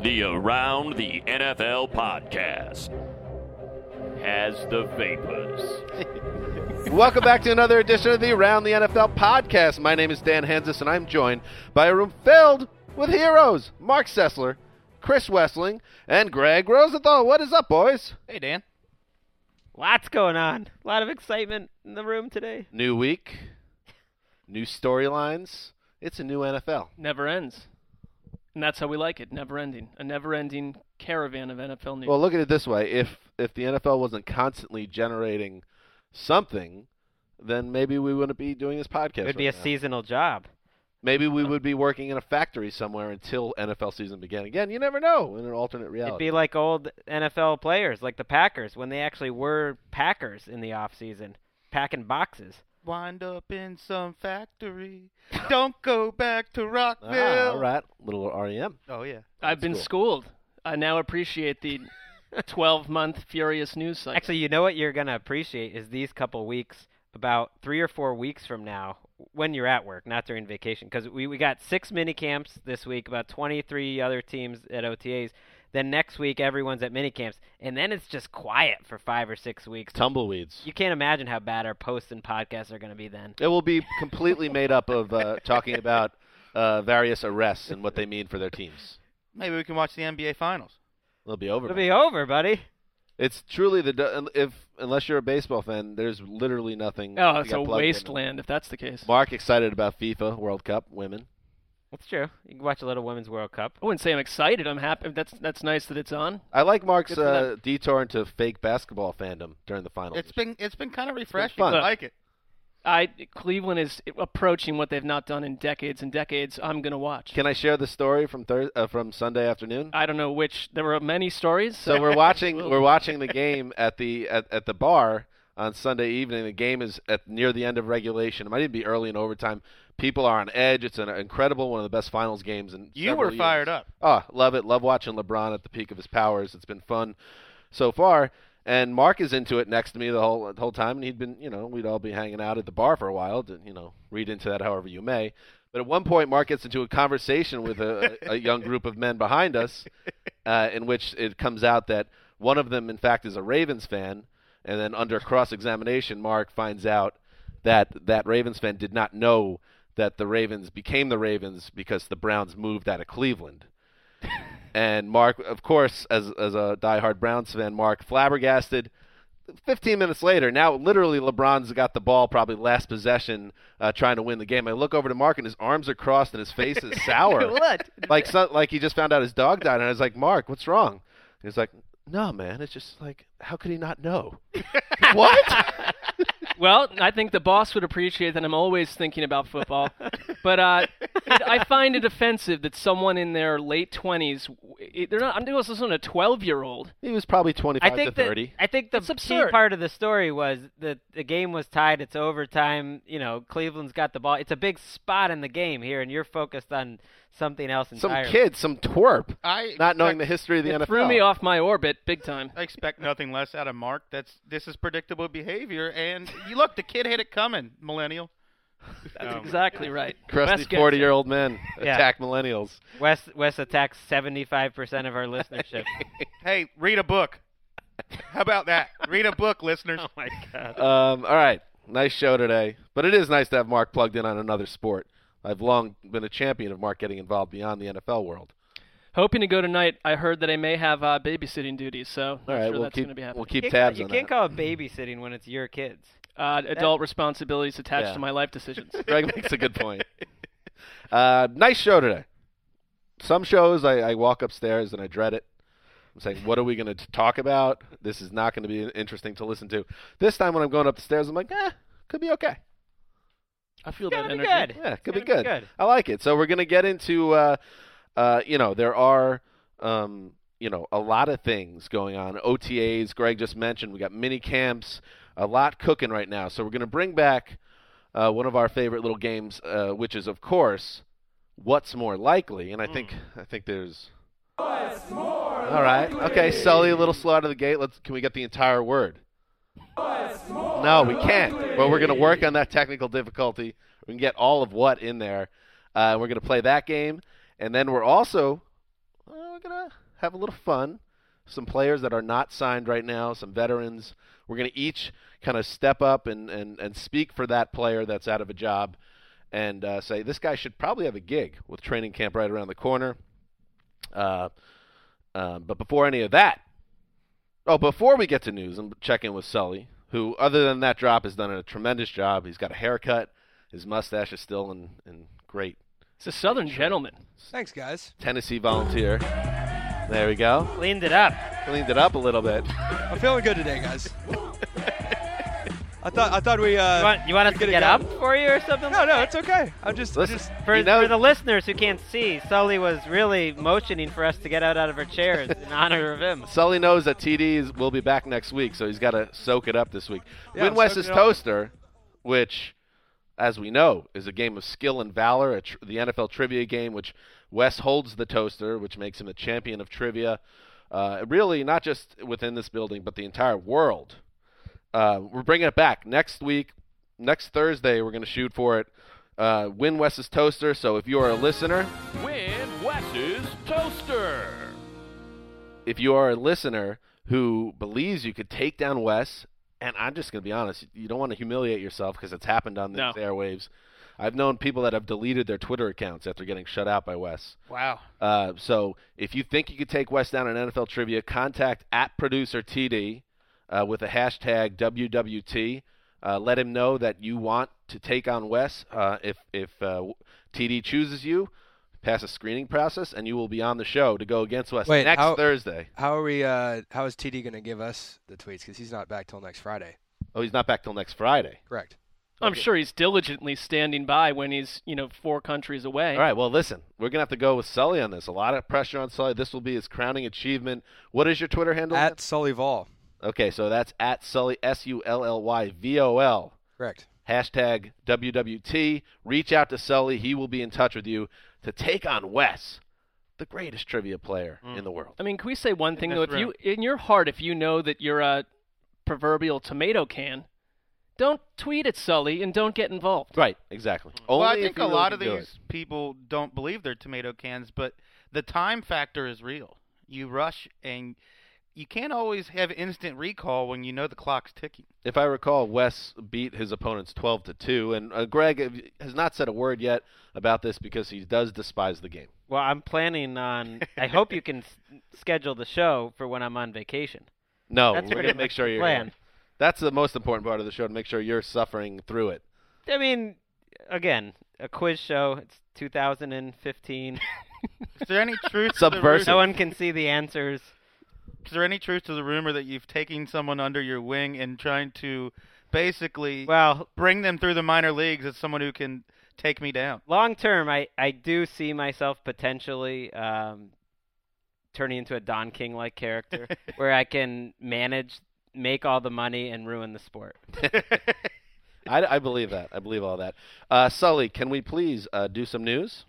The Around the NFL podcast has the vapors. Welcome back to another edition of the Around the NFL podcast. My name is Dan Hansis, and I'm joined by a room filled with heroes. Mark Sessler, Chris Wessling, and Greg Rosenthal. What is up, boys? Hey, Dan. Lots going on. A lot of excitement in the room today. New week, new storylines. It's a new NFL. Never ends. And that's how we like it, never ending. A never-ending caravan of NFL news. Well, look at it this way. If the NFL wasn't constantly generating something, then maybe we wouldn't be doing this podcast. It would be a seasonal job. Maybe we would be working in a factory somewhere until NFL season began again. You never know in an alternate reality. It'd be like old NFL players, like the Packers, when they actually were Packers in the offseason, packing boxes. Wind up in some factory. Don't go back to Rockville. All right. Little REM. Oh, yeah. I've been schooled. I now appreciate the 12-month furious news cycle. Actually, you know what you're going to appreciate is these couple weeks, about 3 or 4 weeks from now, when you're at work, not during vacation. Because we got 6 mini camps this week, about 23 other teams at OTAs. Then next week, everyone's at mini camps. And then it's just quiet for 5 or 6 weeks. Tumbleweeds. You can't imagine how bad our posts and podcasts are going to be then. It will be completely made up of talking about various arrests and what they mean for their teams. Maybe we can watch the NBA Finals. It'll be over. It'll be over, buddy. It's truly unless you're a baseball fan, there's literally nothing. Oh, you it's got a plugged in. wasteland if that's the case. Mark excited about FIFA World Cup women. That's true. You can watch a little Women's World Cup. I wouldn't say I'm excited. I'm happy. That's nice that it's on. I like Mark's Good for them. detour into fake basketball fandom during the finals. It's been kind of refreshing. fun. I like it. Cleveland is approaching what they've not done in decades and decades. I'm going to watch. Can I share the story from from Sunday afternoon? I don't know which. There were many stories. So we're watching the game at the bar on Sunday evening. The game is near the end of regulation. It might even be early in overtime. People are on edge. It's an incredible, one of the best finals games in You several were years. fired up. Oh, love it. Love watching LeBron at the peak of his powers. It's been fun so far. And Mark is into it next to me the whole time, and he'd been, we'd all be hanging out at the bar for a while to, read into that however you may. But at one point, Mark gets into a conversation with a young group of men behind us, in which it comes out that one of them, in fact, is a Ravens fan. And then under cross-examination, Mark finds out that Ravens fan did not know that the Ravens became the Ravens because the Browns moved out of Cleveland. And Mark, of course, as a diehard Browns fan, Mark flabbergasted. 15 minutes later, now literally LeBron's got the ball, probably last possession, trying to win the game. I look over to Mark, and his arms are crossed, and his face is sour. What? Like he just found out his dog died. And I was like, Mark, what's wrong? He was like, no, man, it's just like, how could he not know? What? Well, I think the boss would appreciate that I'm always thinking about football. But I find it offensive that someone in their late 20s, I'm listening to a 12-year-old. He was probably 25 to 30. I think the It's key absurd. part of the story was that the game was tied. It's overtime. Cleveland's got the ball. It's a big spot in the game here, and you're focused on something else entirely. Some kid, some twerp, not knowing the history of the NFL. It threw me off my orbit big time. I expect nothing less out of Mark. This is predictable behavior. And you look, the kid had it coming, millennial. That's exactly right. Crusty Best guess. 40-year-old men Yeah. attack millennials. Wes attacks 75% of our listenership. Hey, read a book. How about that? Read a book, listeners. Oh my God. All right. Nice show today. But it is nice to have Mark plugged in on another sport. I've long been a champion of Mark getting involved beyond the NFL world. Hoping to go tonight. I heard that I may have babysitting duties, so All right, I'm sure we'll that's keep going to be happening. we'll keep tabs You on can't that. call it babysitting when it's your kids. Adult responsibilities attached Yeah. to my life decisions. Greg makes a good point. Nice show today. Some shows I walk upstairs and I dread it. I'm saying, what are we going to talk about? This is not going to be interesting to listen to. This time when I'm going up the stairs, I'm like, could be okay. I feel Gotta that be energy. good. Yeah, could be Gonna be good. good. I like it. So we're going to get into, there are, a lot of things going on. OTAs, Greg just mentioned. We got mini camps, a lot cooking right now. So we're going to bring back one of our favorite little games, which is, of course, What's More Likely. And I think there's... What's more All right. Okay, Sully, a little slow out of the gate. Can we get the entire word? No, we can't. But we're going to work on that technical difficulty. We can get all of what in there. We're going to play that game. And then we're also we're going to have a little fun. Some players that are not signed right now, some veterans. We're going to each kind of step up and speak for that player that's out of a job and say, this guy should probably have a gig with training camp right around the corner. But before any of that, before we get to news, I'm checking with Sully, who, other than that drop, has done a tremendous job. He's got a haircut. His mustache is still in great. It's a Southern gentleman. Thanks, guys. Tennessee Volunteer. There we go. Cleaned it up. Cleaned it up a little bit. I'm feeling good today, guys. I thought we. You want us to get up for you or something? No, it's okay. Listen, For the listeners who can't see, Sully was really motioning for us to get out of our chairs in honor of him. Sully knows that TDs will be back next week, so he's got to soak it up this week. Yeah, Win West's soak it up. Toaster, which, as we know, is a game of skill and valor, the NFL trivia game, which Wes holds the toaster, which makes him the champion of trivia. Really, not just within this building, but the entire world. We're bringing it back next week. Next Thursday, we're going to shoot for it. Win Wes's Toaster. So if you are a listener, Win Wes's Toaster. if you are a listener who believes you could take down Wes, and I'm just going to be honest, you don't want to humiliate yourself because it's happened on these airwaves. I've known people that have deleted their Twitter accounts after getting shut out by Wes. Wow. So if you think you could take Wes down in NFL trivia, contact @ProducerTD with a hashtag WWT. Let him know that you want to take on Wes. If TD chooses you, pass a screening process, and you will be on the show to go against Wes next Thursday. How are we? How is TD going to give us the tweets? Because he's not back till next Friday. Oh, he's not back till next Friday. Correct. I'm sure he's diligently standing by when he's, 4 countries away. All right, well, listen, we're going to have to go with Sully on this. A lot of pressure on Sully. This will be his crowning achievement. What is your Twitter handle? @SullyVol. Okay, so that's @Sully, SULLYVOL. Correct. Hashtag WWT. Reach out to Sully. He will be in touch with you to take on Wes, the greatest trivia player in the world. I mean, can we say one thing, though? this room. In your heart, if you know that you're a proverbial tomato can, don't tweet at Sully and don't get involved. Right, exactly. Well, I Only think if you a really lot of can do these people don't believe they're tomato cans, but the time factor is real. You rush, and you can't always have instant recall when you know the clock's ticking. If I recall, Wes beat his opponents 12-2, and Greg has not said a word yet about this because he does despise the game. Well, I'm planning on. I hope you can schedule the show for when I'm on vacation. No, That's we're pretty going to make much sure the you're plan. here. That's the most important part of the show, to make sure you're suffering through it. I mean, again, a quiz show. It's 2015. Is there any truth? Subversive. No one can see the answers. Is there any truth to the rumor that you've taken someone under your wing and trying to basically Well, bring them through the minor leagues as someone who can take me down? long term, I do see myself potentially turning into a Don King-like character where I can make all the money and ruin the sport. I believe that. I believe all that. Sully, can we please do some news?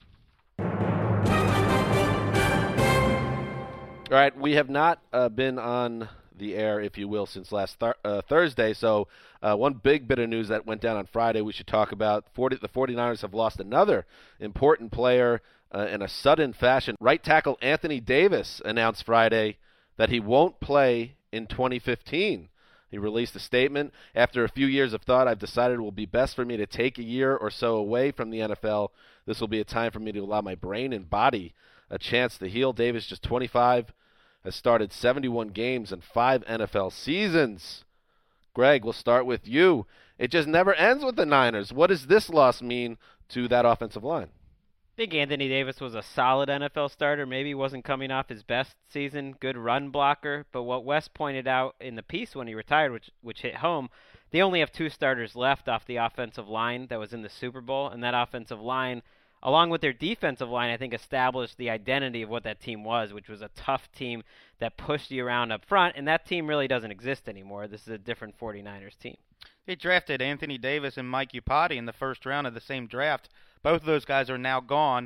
All right, we have not been on the air, if you will, since last Thursday. So one big bit of news that went down on Friday we should talk about. The 49ers have lost another important player in a sudden fashion. Right tackle Anthony Davis announced Friday that he won't play in 2015. He released a statement. After a few years of thought, I've decided it will be best for me to take a year or so away from the NFL. This will be a time for me to allow my brain and body a chance to heal. Davis, just 25, has started 71 games in 5 NFL seasons. Greg, we'll start with you. It just never ends with the Niners. What does this loss mean to that offensive line? I think Anthony Davis was a solid NFL starter. Maybe he wasn't coming off his best season, good run blocker. But what Wes pointed out in the piece when he retired, which hit home, they only have 2 starters left off the offensive line that was in the Super Bowl. And that offensive line, along with their defensive line, I think established the identity of what that team was, which was a tough team that pushed you around up front. And that team really doesn't exist anymore. This is a different 49ers team. They drafted Anthony Davis and Mike Iupati in the first round of the same draft. Both of those guys are now gone.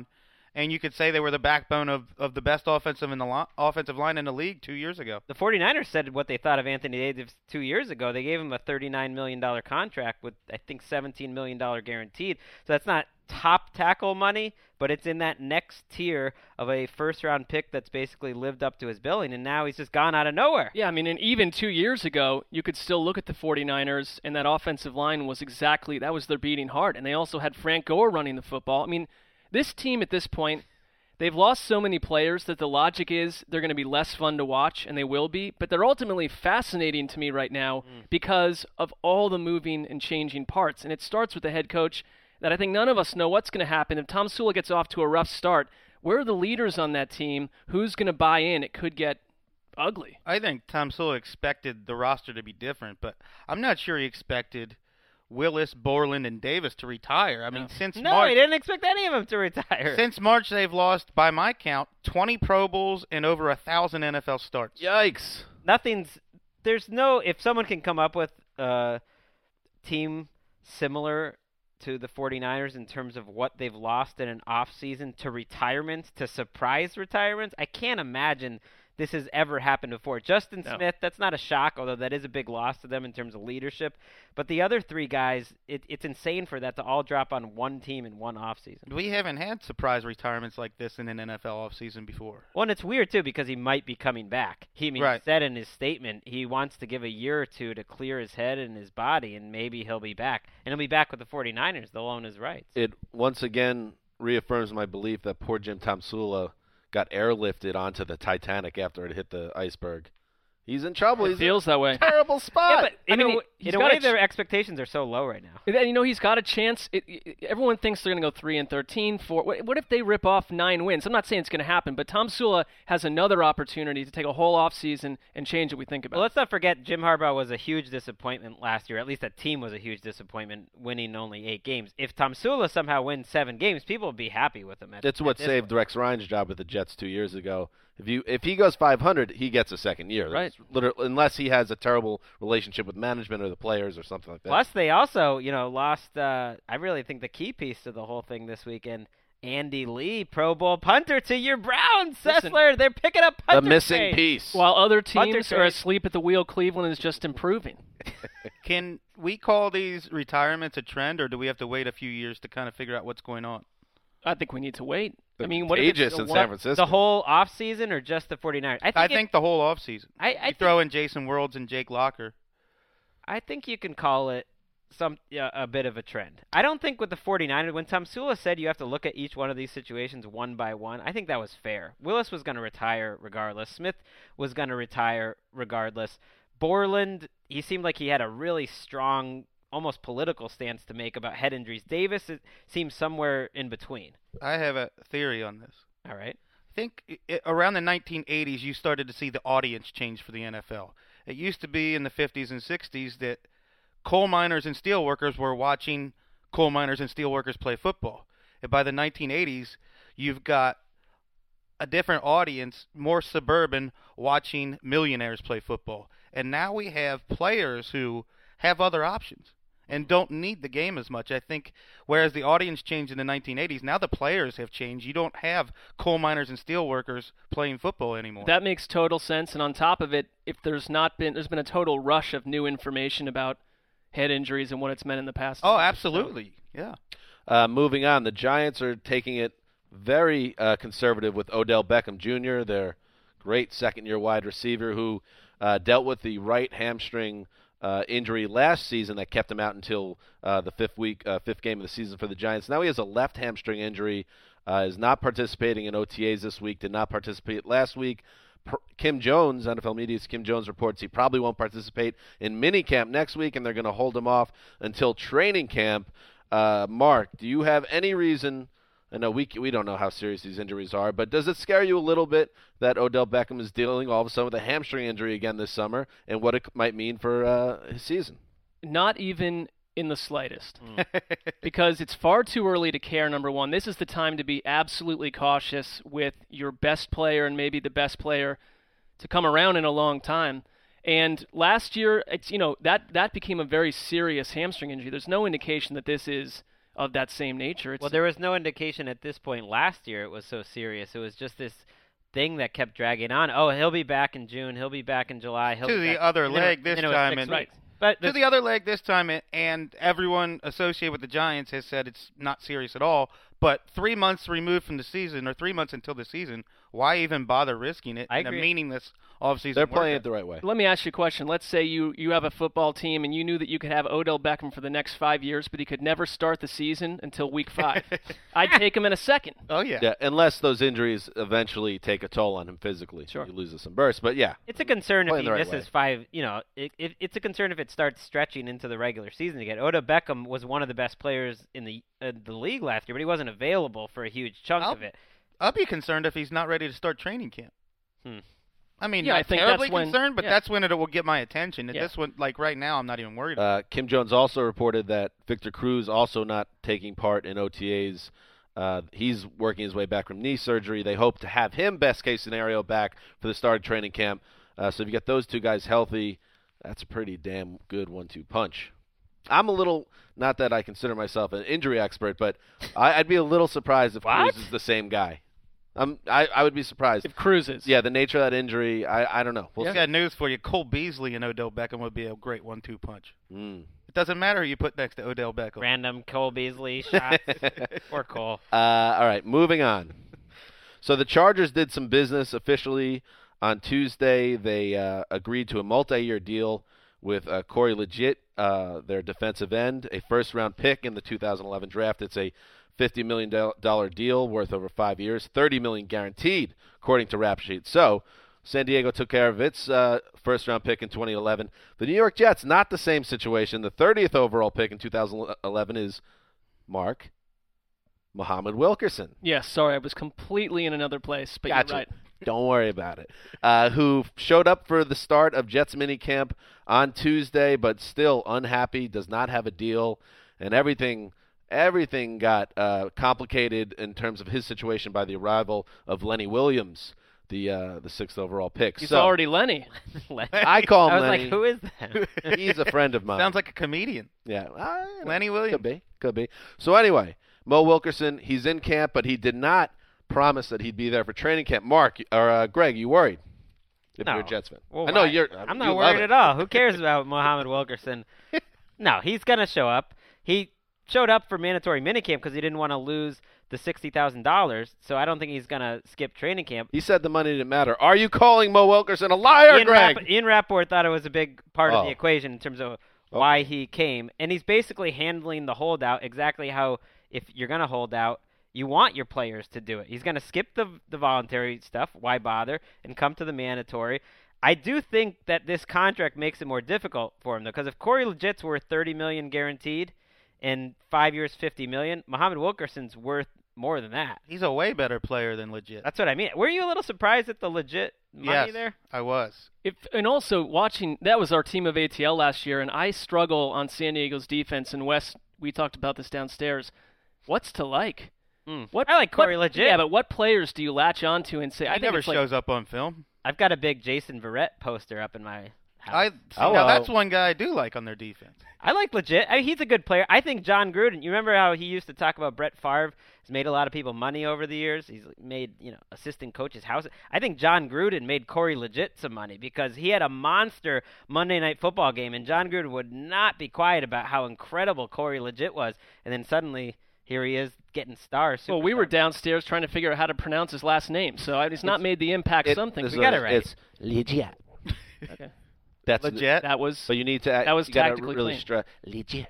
and you could say they were the backbone of the best offensive line in the league 2 years ago. The 49ers said what they thought of Anthony Davis 2 years ago. They gave him a $39 million contract with, I think, $17 million guaranteed. So that's not top tackle money, but it's in that next tier of a first-round pick that's basically lived up to his billing, and now he's just gone out of nowhere. Yeah, I mean, and even 2 years ago, you could still look at the 49ers, and that offensive line was that was their beating heart. And they also had Frank Gore running the football. I mean, this team at this point, they've lost so many players that the logic is they're going to be less fun to watch, and they will be. But they're ultimately fascinating to me right now because of all the moving and changing parts. And it starts with the head coach that I think none of us know what's going to happen. If Tomsula gets off to a rough start, where are the leaders on that team? Who's going to buy in? It could get ugly. I think Tomsula expected the roster to be different, but I'm not sure he expected Willis, Borland, and Davis to retire. I mean, since March, he didn't expect any of them to retire. Since March, they've lost, by my count, 20 Pro Bowls and over 1,000 NFL starts. Yikes. If someone can come up with a team similar to the 49ers in terms of what they've lost in an offseason to retirement, to surprise retirements, I can't imagine this has ever happened before. Justin Smith, that's not a shock, although that is a big loss to them in terms of leadership. But the other three guys, it's insane for that to all drop on one team in one offseason. We haven't had surprise retirements like this in an NFL offseason before. Well, and it's weird, too, because he might be coming back. He said in his statement he wants to give a year or two to clear his head and his body, and maybe he'll be back. And he'll be back with the 49ers. They'll own his rights. It once again reaffirms my belief that poor Jim Tomsula got airlifted onto the Titanic after it hit the iceberg. He's in trouble. It feels that way. Terrible spot. Yeah, but in a way, their expectations are so low right now. And, he's got a chance. Everyone thinks they're going to go 3-13. What if they rip off 9 wins? I'm not saying it's going to happen, but Tomsula has another opportunity to take a whole offseason and change what we think about. Well, let's not forget Jim Harbaugh was a huge disappointment last year. At least that team was a huge disappointment, winning only 8 games. If Tomsula somehow wins 7 games, people will be happy with him. That's what saved Rex Ryan's job with the Jets 2 years ago. If he goes 500, he gets a second year. Right. Unless he has a terrible relationship with management or the players or something like that. Plus, they also, lost, I really think the key piece to the whole thing this weekend, Andy Lee, Pro Bowl punter to your Browns. Sessler, they're picking up punter the missing trade. piece. While other teams are asleep at the wheel, Cleveland is just improving. Can we call these retirements a trend, or do we have to wait a few years to kind of figure out what's going on? I think we need to wait. What if in San Francisco. The whole offseason or just the 49ers? I think the whole offseason. I throw in Jason Worlds and Jake Locker. I think you can call it a bit of a trend. I don't think with the 49ers, when Tomsula said you have to look at each one of these situations one by one, I think that was fair. Willis was going to retire regardless. Smith was going to retire regardless. Borland, he seemed like he had a really strong, almost political stance to make about head injuries. Davis, it seems somewhere in between. I have a theory on this. All right. I think around the 1980s, you started to see the audience change for the NFL. It used to be in the 50s and 60s that coal miners and steel workers were watching coal miners and steel workers play football. And by the 1980s, you've got a different audience, more suburban, watching millionaires play football. And now we have players who have other options and don't need the game as much. I think whereas the audience changed in the 1980s, now the players have changed. You don't have coal miners and steel workers playing football anymore. That makes total sense. And on top of it, if there's been a total rush of new information about head injuries and what it's meant in the past. Oh, absolutely. Yeah. Moving on, the Giants are taking it very conservative with Odell Beckham Jr., their great second-year wide receiver who dealt with the right hamstring injury last season that kept him out until the fifth game of the season for the Giants. Now he has a left hamstring injury, is not participating in OTAs this week, did not participate last week. Kim Jones, NFL Media's Kim Jones reports he probably won't participate in minicamp next week, and they're going to hold him off until training camp. Mark, do you have any reason? I know we don't know how serious these injuries are, but does it scare you a little bit that Odell Beckham is dealing all of a sudden with a hamstring injury again this summer and what it might mean for his season? Not even in the slightest. Because it's far too early to care, number one. This is the time to be absolutely cautious with your best player and maybe the best player to come around in a long time. And last year, it's that became a very serious hamstring injury. There's no indication that this is of that same nature. It's, Well, there was no indication at this point last year it was so serious. It was just this thing that kept dragging on. Oh, he'll be back in June. He'll be back in July. He'll To be the back. other And then leg it- this then it was time, 6 and weeks. But to the other leg this time, and everyone associated with the Giants has said it's not serious at all. But 3 months removed from the season, or 3 months until the season, why even bother risking it I in a agree. meaningless offseason? They're playing workout? it the right way. Let me ask you a question. Let's say you have a football team and you knew that you could have Odell Beckham for the next 5 years, but he could never start the season until week 5. I'd take him in a second. Oh yeah. Yeah, unless those injuries eventually take a toll on him physically. Sure. You lose some burst, but yeah. It's a concern if Playing he the right misses way. 5. It's a concern if it starts stretching into the regular season again. Odell Beckham was one of the best players in the league last year, but he wasn't available for a huge chunk of it. I'll be concerned if he's not ready to start training camp. I mean, Yeah, not I think terribly that's when- concerned, but yeah. that's when it will get my attention. At Yeah. this one, like right now, I'm not even worried. Kim Jones also reported that Victor Cruz also not taking part in OTAs. He's working his way back from knee surgery. They hope to have him, best case scenario, back for the start of training camp. So if you get those two guys healthy, that's a pretty damn good 1-2 punch. I'm a little, not that I consider myself an injury expert, but I'd be a little surprised if What? Cruz is the same guy. I would be surprised. If Cruz is. Yeah, the nature of that injury, I don't know. We'll I see. got news for you. Cole Beasley and Odell Beckham would be a great 1-2 punch. Mm. It doesn't matter who you put next to Odell Beckham. Random Cole Beasley shots. Or Cole. All right, moving on. So the Chargers did some business officially on Tuesday. They agreed to a multi-year deal with Corey Legit, their defensive end, a first-round pick in the 2011 draft. It's a $50 million deal worth over 5 years, $30 million guaranteed, according to Rap Sheet. So San Diego took care of its first-round pick in 2011. The New York Jets, not the same situation. The 30th overall pick in 2011 is Muhammad Wilkerson. Yes, sorry, I was completely in another place, but Gotcha. you're right. Don't worry about it. Who showed up for the start of Jets minicamp on Tuesday, but still unhappy, does not have a deal, and everything got complicated in terms of his situation by the arrival of Lenny Williams, the 6th overall pick. He's So already Lenny. I call him I was Lenny. like, who is that? He's a friend of mine. Sounds like a comedian. Yeah, Lenny Williams. Could be. So anyway, Mo Wilkerson, he's in camp, but he did not promise that he'd be there for training camp. Mark or Greg, you worried? If No. you're a Jets fan, Well, I know why? you're. I'm you not love worried it. at all. Who cares about Muhammad Wilkerson? No, he's going to show up. He showed up for mandatory minicamp because he didn't want to lose the $60,000, so I don't think he's going to skip training camp. He said the money didn't matter. Are you calling Mo Wilkerson a liar, Greg? Ian Rappaport thought it was a big part of Oh. the equation in terms of why he came, and he's basically handling the holdout exactly how, if you're going to hold out, you want your players to do it. He's going to skip the voluntary stuff, why bother, and come to the mandatory. I do think that this contract makes it more difficult for him, though, because if Corey Legit's worth $30 million guaranteed and 5 years, $50 million, Muhammad Wilkerson's worth more than that. He's a way better player than Legit. That's what I mean. Were you a little surprised at the Legit money yes, there? I was. And also watching, that was our team of ATL last year, and I struggle on San Diego's defense. And Wes, we talked about this downstairs. What's to like? What I like Corey Legit. Yeah, but what players do you latch onto and say? He I think never it's like, shows up on film. I've got a big Jason Verrett poster up in my house. Hello. Now that's one guy I do like on their defense. I like Legit. He's a good player. I think John Gruden. You remember how he used to talk about Brett Favre? He's made a lot of people money over the years. He's made assistant coaches' houses. I think John Gruden made Corey Legit some money because he had a monster Monday Night Football game, and John Gruden would not be quiet about how incredible Corey Legit was. And then suddenly, here he is getting stars. Well, we were superstars. downstairs trying to figure out how to pronounce his last name, so he's not made the impact. Something this we is got a- it right. It's legit. Okay. That's Legit. That was But you need to. That was you gotta tactically really clean. stress legit.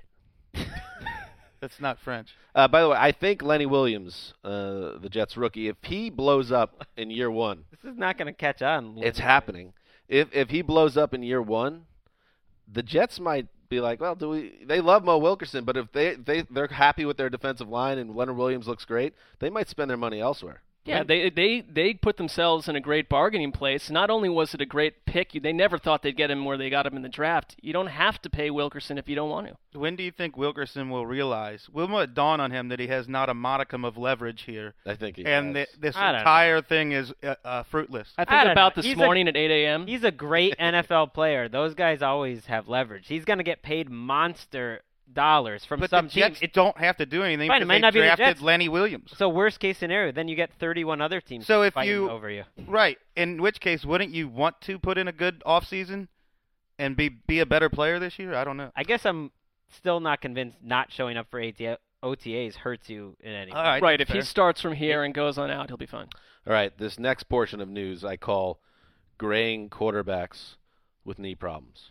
That's not French. By the way, I think Lenny Williams, the Jets rookie, if he blows up in year one, This is not going to catch on. it's happening. If he blows up in year one, the Jets might be like, well, they love Mo Wilkerson, but if they're happy with their defensive line and Leonard Williams looks great, they might spend their money elsewhere. Yeah, they put themselves in a great bargaining place. Not only was it a great pick, they never thought they'd get him where they got him in the draft. You don't have to pay Wilkerson if you don't want to. When do you think Wilkerson will realize? Will it dawn on him that he has not a modicum of leverage here, I think he and has. this I don't entire thing is fruitless? I I think don't about know. this He's morning at 8 a.m. He's a great NFL player. Those guys always have leverage. He's going to get paid monster from But some the team. Jets don't have to do anything Fine, it because might they not be the drafted Jets. Lenny Williams. So worst case scenario, then you get 31 other teams So if fighting you- over you. Right. In which case, wouldn't you want to put in a good offseason and be a better player this year? I don't know. I guess I'm still not convinced not showing up for OTAs hurts you in any way. All right. Right, if that's he fair. starts from here and goes on out, he'll be fine. All right, this next portion of news I call graying quarterbacks with knee problems.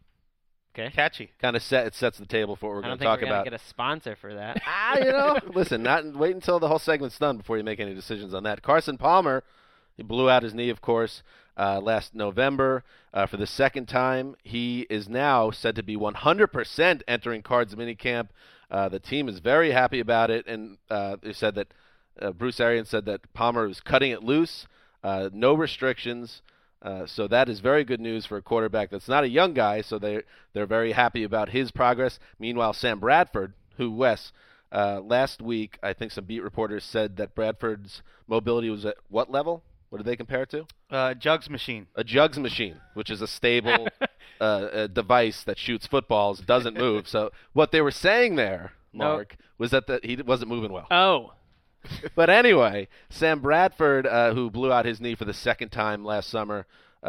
Okay. Catchy. Kind of sets the table for what we're I going don't to think talk we're gonna about. get a sponsor for that. Listen, wait until the whole segment's done before you make any decisions on that. Carson Palmer, he blew out his knee, of course, last November. For the second time, he is now said to be 100% entering Cards minicamp. The team is very happy about it, and they said that Bruce Arians said that Palmer was cutting it loose, no restrictions. So that is very good news for a quarterback that's not a young guy, so they're very happy about his progress. Meanwhile, Sam Bradford, who, Wes, last week I think some beat reporters said that Bradford's mobility was at what level? What did they compare it to? Jugs machine. A jugs machine, which is a stable a device that shoots footballs, doesn't move. So what they were saying there, Mark, was that he wasn't moving well. Oh, But anyway, Sam Bradford, who blew out his knee for the second time last summer,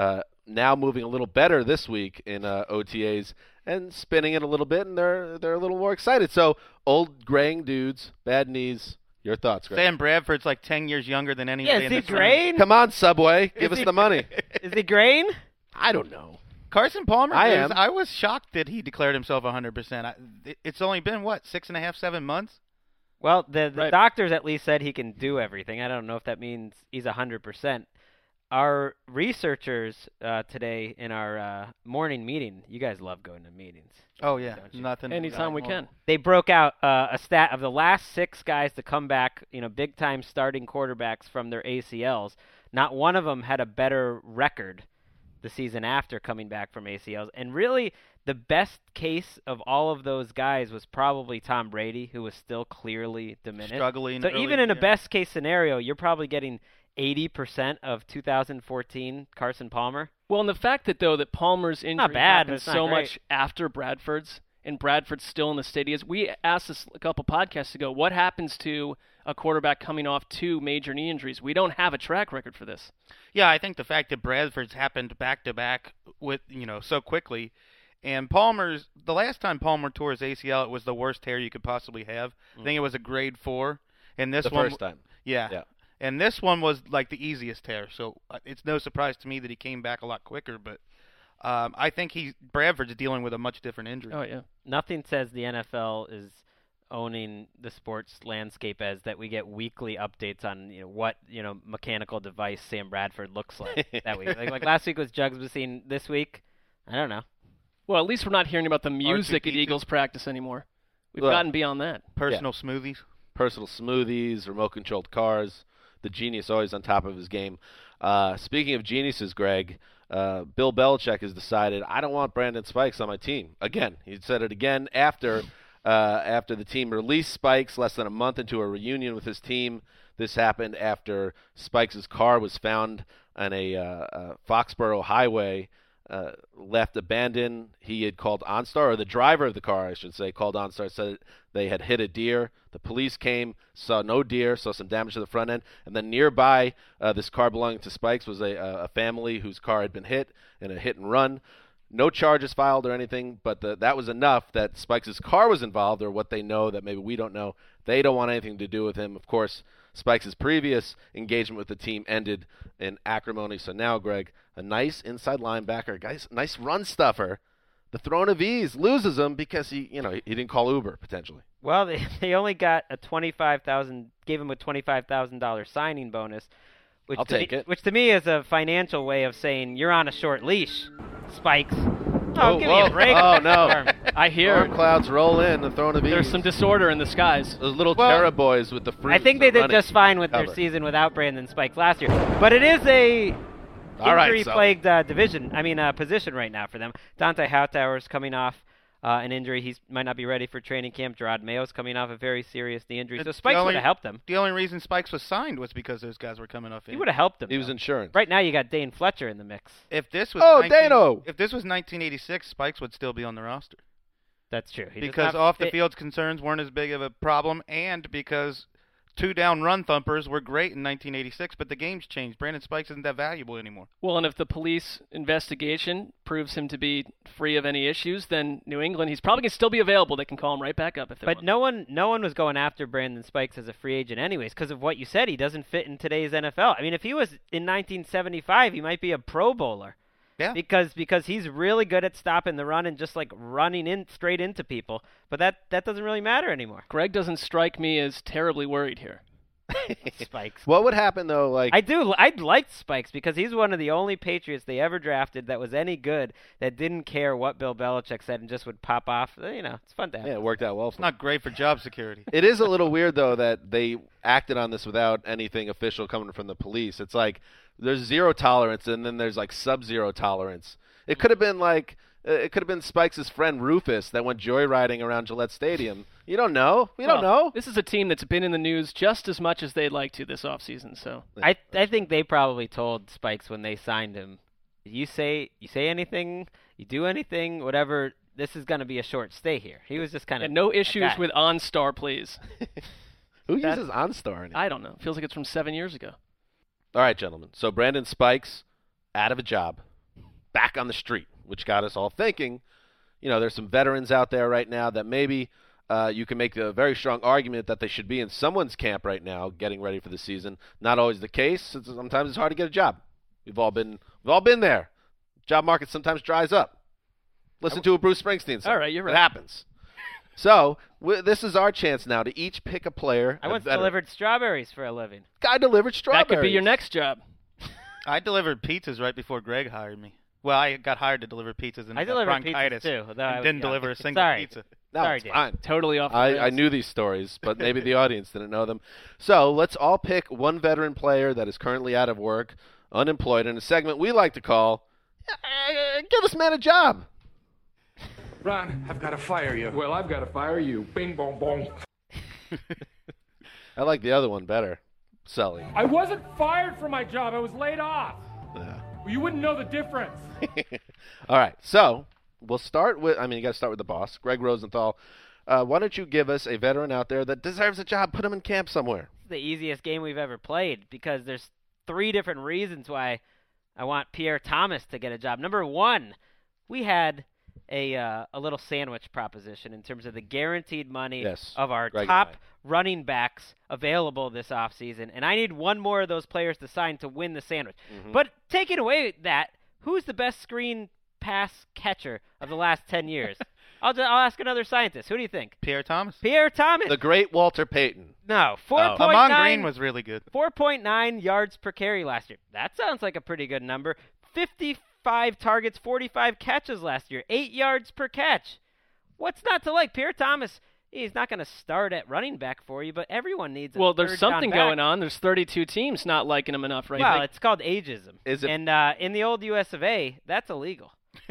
now moving a little better this week in OTAs and spinning it a little bit, and they're a little more excited. So old graying dudes, bad knees. Your thoughts, Greg? Sam Bradford's like 10 years younger than anybody Yeah, in is he this room. graying? Come on, Subway, give us the money. Is he graying? I don't know. Carson Palmer. I I was shocked that he declared himself 100%. It's only been, 6.5, 7 months? Well, the Right. doctors at least said he can do everything. I don't know if that means he's 100%. Our researchers today in our morning meeting, you guys love going to meetings. Oh, yeah. Don't you? Nothing. anytime we can. They broke out a stat of the last 6 guys to come back, big time starting quarterbacks from their ACLs. Not one of them had a better record the season after coming back from ACLs. And really, the best case of all of those guys was probably Tom Brady, who was still clearly diminished. Struggling. So early, even in a yeah. best case scenario, you're probably getting 80% of 2014 Carson Palmer. Well, and the fact that Palmer's injury bad, but happened it's not so great. much after Bradford's, and Bradford's still in the stadium. We asked this a couple podcasts ago. What happens to a quarterback coming off 2 major knee injuries? We don't have a track record for this. Yeah, I think the fact that Bradford's happened back-to-back with, so quickly, and the last time Palmer tore his ACL, it was the worst tear you could possibly have. I think it was a grade 4. And this The one, first time. Yeah. Yeah. And this one was like the easiest tear, so it's no surprise to me that he came back a lot quicker. But I think Bradford's dealing with a much different injury. Oh yeah. Nothing says the NFL is owning the sports landscape as that we get weekly updates on what mechanical device Sam Bradford looks like that week. Like last week was Jugs machine. This week, I don't know. Well, at least we're not hearing about the music at R2D2. Eagles practice anymore. We've Well, gotten beyond that. Personal smoothies. Personal smoothies, remote-controlled cars. The genius always on top of his game. Speaking of geniuses, Greg, Bill Belichick has decided, I don't want Brandon Spikes on my team. Again, he said it again after the team released Spikes less than a month into a reunion with his team. This happened after Spikes' car was found on a Foxborough highway, left abandoned. He had called OnStar, or the driver of the car, I should say, called OnStar, said they had hit a deer. The police came, saw no deer, saw some damage to the front end, and then nearby, this car belonging to Spikes was a family whose car had been hit in a hit and run. No charges filed or anything, but that was enough that Spikes' car was involved, or what they know that maybe we don't know. They don't want anything to do with him. Of course, Spikes' previous engagement with the team ended in acrimony. So now, Greg, a nice inside linebacker, guys, nice run stuffer. The throne of ease loses him because he didn't call Uber potentially. Well, they only got gave him a $25,000 signing bonus, I'll take it. Which to me is a financial way of saying you're on a short leash, Spikes. Oh, give me whoa. a break. Oh, no. I hear Storm clouds roll in, the throne of ease. there's some disorder in the skies. Those little Well, cherub boys with the fruit. I think they did running just fine with their cover. season without Brandon Spikes last year, but it is a All right, injury-plagued position right now for them. Dante Hightower's coming off an injury. He might not be ready for training camp. Gerard Mayo's coming off a very serious knee injury. So The Spikes only- would have helped them. The only reason Spikes was signed was because those guys were coming off. He would have helped them. He was though. insurance. Right now, you got Dane Fletcher in the mix. If this was Oh, Dano! If this was 1986, Spikes would still be on the roster. That's true. He does because not off the fit- field's concerns weren't as big of a problem, and because 2-down run thumpers were great in 1986, but the game's changed. Brandon Spikes isn't that valuable anymore. Well, and if the police investigation proves him to be free of any issues, then New England, he's probably going to still be available. They can call him right back up if they But want. no one was going after Brandon Spikes as a free agent anyways because of what you said. He doesn't fit in today's NFL. I mean, if he was in 1975, he might be a Pro Bowler. Yeah. Because he's really good at stopping the run and just like running in straight into people. But that doesn't really matter anymore. Greg doesn't strike me as terribly worried here. Spikes. What would happen though? Like I liked Spikes because he's one of the only Patriots they ever drafted that was any good that didn't care what Bill Belichick said and just would pop off. You know, it's fun to have. yeah, it worked out well. It's not great for job security. It is a little weird though that they acted on this without anything official coming from the police. It's like there's zero tolerance and then there's like sub-zero tolerance. It could have been like it could have been Spikes' friend Rufus that went joyriding around Gillette Stadium. You don't know. We don't know. This is a team that's been in the news just as much as they'd like to this offseason. So I think they probably told Spikes when they signed him, you say anything, you do anything, whatever. This is going to be a short stay here. He was just kind of and no issues guy. with OnStar, please. Who uses OnStar anymore? I don't know. Feels like it's from 7 years ago. All right, gentlemen. So Brandon Spikes out of a job, back on the street, which got us all thinking, you know, there's some veterans out there right now that maybe you can make a very strong argument that they should be in someone's camp right now getting ready for the season. Not always the case. Sometimes it's hard to get a job. We've all been there. Job market sometimes dries up. Listen to a Bruce Springsteen song. All right, you're right. It happens. So this is our chance now to each pick a player. I once delivered strawberries for a living. Guy delivered strawberries. That could be your next job. I delivered pizzas right before Greg hired me. Well, I got hired to deliver pizzas and I got delivered bronchitis pizzas too. although I and was didn't young. deliver a single Sorry. pizza. No, Sorry, it's Dan. fine. Totally off the I rails. knew these stories, but maybe the audience didn't know them. So let's all pick one veteran player that is currently out of work, unemployed, in a segment we like to call Give This Man a Job. Ron, I've got to fire you. Well, I've got to fire you. Bing, bong, bong. I like the other one better. Sully. I wasn't fired from my job. I was laid off. Yeah. Well, you wouldn't know the difference. All right, so we'll start with, you got to start with the boss, Greg Rosenthal. Why don't you give us a veteran out there that deserves a job, put him in camp somewhere. It's the easiest game we've ever played because there's 3 different reasons why I want Pierre Thomas to get a job. Number 1, we had a little sandwich proposition in terms of the guaranteed money Yes, of our Greg and top I. running backs available this offseason, and I need one more of those players to sign to win the sandwich. Mm-hmm. But taking away that, who's the best screen pass catcher of the last 10 years? I'll ask another scientist. Who do you think? Pierre Thomas. Pierre Thomas. The great Walter Payton. No, 4.9. Amon Green was really good. 4.9 yards per carry last year. That sounds like a pretty good number. 55 targets, 45 catches last year. 8 yards per catch. What's not to like? Pierre Thomas, he's not going to start at running back for you, but everyone needs a Well, there's third down something back. going on. There's 32 teams not liking him enough right Well, now. it's called ageism. Is it- And in the old US of A, that's illegal.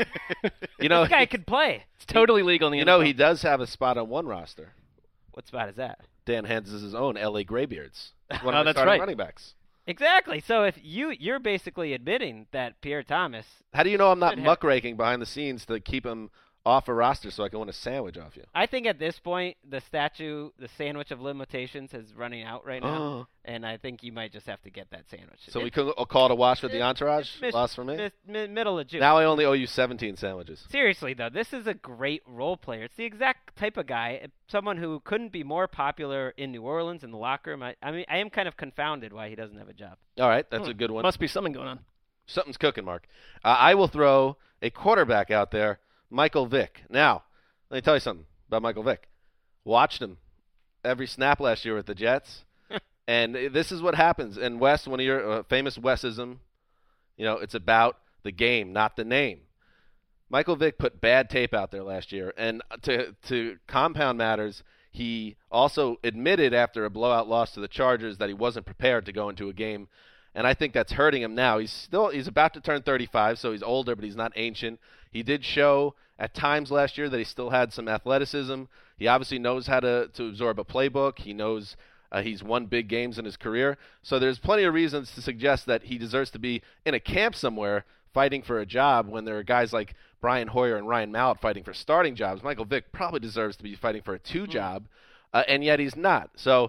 You know, This guy could play. It's totally legal in the you NFL. know he does have a spot on one roster. What spot is that? Dan Hens is his own L.A. Graybeards. One Oh, of the that's starting right. running backs. Exactly. So if you're basically admitting that Pierre Thomas. How do you know I'm not Should have- muckraking behind the scenes to keep him off a roster so I can win a sandwich off you? I think at this point the sandwich of limitations is running out right now, and I think you might just have to get that sandwich. So we could call it a wash with the entourage? Loss for me? Middle of June. Now I only owe you 17 sandwiches. Seriously though, this is a great role player. It's the exact type of guy, someone who couldn't be more popular in New Orleans in the locker room. I mean, I am kind of confounded why he doesn't have a job. All right, that's a good one. Must be something going on. Something's cooking, Mark. I will throw a quarterback out there, Michael Vick. Now, let me tell you something about Michael Vick. Watched him every snap last year with the Jets, and this is what happens. And Wes, one of your famous Wesism, it's about the game, not the name. Michael Vick put bad tape out there last year, and to compound matters, he also admitted after a blowout loss to the Chargers that he wasn't prepared to go into a game, and I think that's hurting him now. He's about to turn 35, so he's older, but he's not ancient. He did show at times last year that he still had some athleticism. He obviously knows how to absorb a playbook. He knows He's won big games in his career. So there's plenty of reasons to suggest that he deserves to be in a camp somewhere fighting for a job when there are guys like Brian Hoyer and Ryan Mallett fighting for starting jobs. Michael Vick probably deserves to be fighting for a 2 job, and yet he's not. So,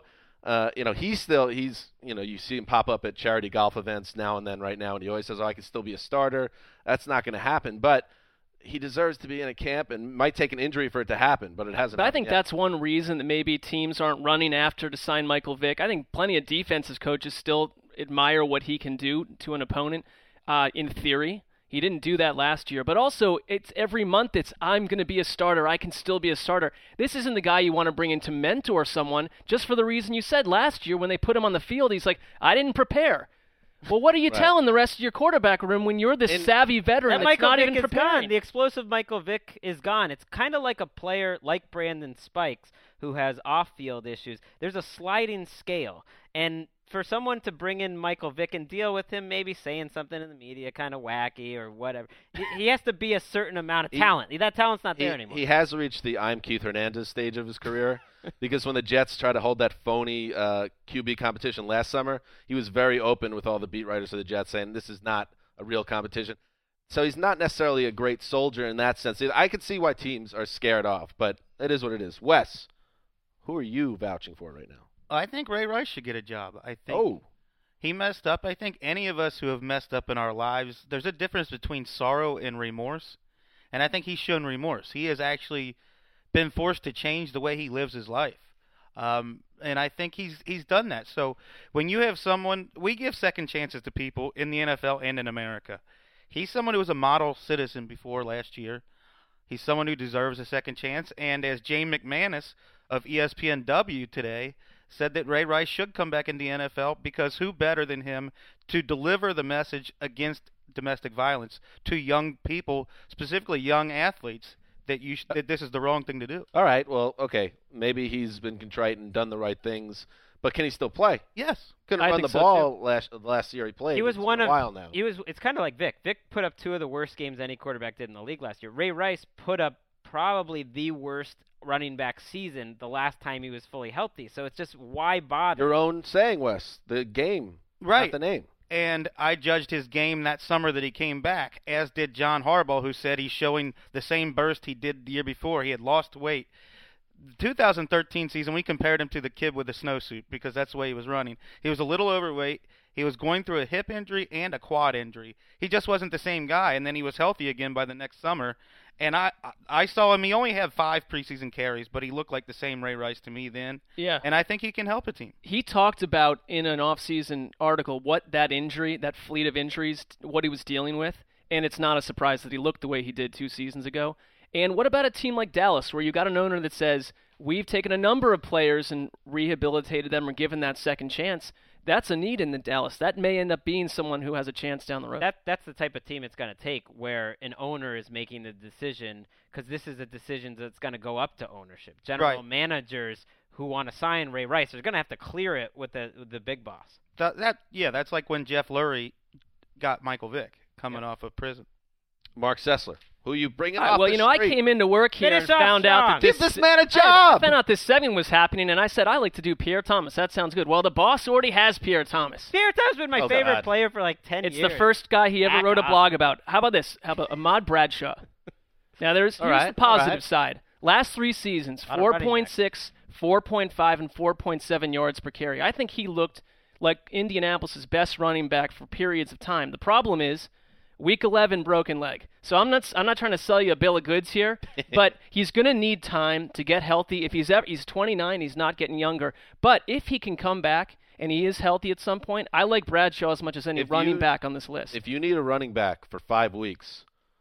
you see him pop up at charity golf events now and then right now, and he always says, I can still be a starter. That's not going to happen. But he deserves to be in a camp, and might take an injury for it to happen, but it hasn't. But I think yet. that's one reason that maybe teams aren't running after to sign Michael Vick. I think plenty of defensive coaches still admire what he can do to an opponent. In theory, he didn't do that last year. But also, it's every month. I'm going to be a starter. I can still be a starter. This isn't the guy you want to bring in to mentor someone. Just for the reason you said last year when they put him on the field, he's like, I didn't prepare. Well, what are you telling the rest of your quarterback room when you're this savvy veteran that's not even preparing? The explosive Michael Vick is gone. It's kind of like a player like Brandon Spikes who has off-field issues. There's a sliding scale. And for someone to bring in Michael Vick and deal with him maybe saying something in the media kind of wacky or whatever, he has to be a certain amount of talent. That talent's not there anymore. He has reached the I'm Keith Hernandez stage of his career because when the Jets tried to hold that phony QB competition last summer, he was very open with all the beat writers of the Jets saying this is not a real competition. So he's not necessarily a great soldier in that sense. I could see why teams are scared off, but it is what it is. Wes, who are you vouching for right now? I think Ray Rice should get a job. I think he messed up. I think any of us who have messed up in our lives, there's a difference between sorrow and remorse, and I think he's shown remorse. He has actually been forced to change the way he lives his life, and I think he's done that. So when you have someone, we give second chances to people in the NFL and in America. He's someone who was a model citizen before last year. He's someone who deserves a second chance, and as Jane McManus of ESPNW today said that Ray Rice should come back in the NFL because who better than him to deliver the message against domestic violence to young people, specifically young athletes, that that this is the wrong thing to do. All right, well, okay, maybe he's been contrite and done the right things, but can he still play? Yes. Couldn't run the ball last year he played. He was a while now. It's kind of like Vic. Vic put up 2 of the worst games any quarterback did in the league last year. Ray Rice put up probably the worst running back season the last time he was fully healthy. So it's just, why bother? Your own saying, Wes. The game, right? Not the name. And I judged his game that summer that he came back, as did John Harbaugh, who said he's showing the same burst he did the year before. He had lost weight. The 2013 season, we compared him to the kid with the snowsuit because that's the way he was running. He was a little overweight. He was going through a hip injury and a quad injury. He just wasn't the same guy, and then he was healthy again by the next summer. And I saw him. He only had 5 preseason carries, but he looked like the same Ray Rice to me then. Yeah. And I think he can help a team. He talked about in an off-season article what that injury, that fleet of injuries, what he was dealing with, and it's not a surprise that he looked the way he did 2 seasons ago. And what about a team like Dallas, where you got an owner that says, we've taken a number of players and rehabilitated them or given that second chance? That's a need in the Dallas. That may end up being someone who has a chance down the road. That's the type of team it's going to take, where an owner is making the decision, because this is a decision that's going to go up to ownership. General managers who want to sign Ray Rice are going to have to clear it with the big boss. That's like when Jeff Lurie got Michael Vick coming off of prison. Mark Sessler, who you bringing off well, the I street? came into work here and found out that Give this man a job. I found out this segment was happening, and I said, I like to do Pierre Thomas. That sounds good. Well, the boss already has Pierre Thomas. Pierre Thomas has been my favorite player for like 10 years. It's the first guy he ever wrote a blog about. How about this? How about Ahmad Bradshaw? Now, here's the positive side. Last 3 seasons, 4.6, 4.5, and 4.7 yards per carry. I think he looked like Indianapolis' best running back for periods of time. The problem is, Week 11, broken leg. So I'm not trying to sell you a bill of goods here, but he's going to need time to get healthy. If he's 29, he's not getting younger. But if he can come back and he is healthy at some point, I like Bradshaw as much as any running back on this list. If you need a running back for 5 weeks,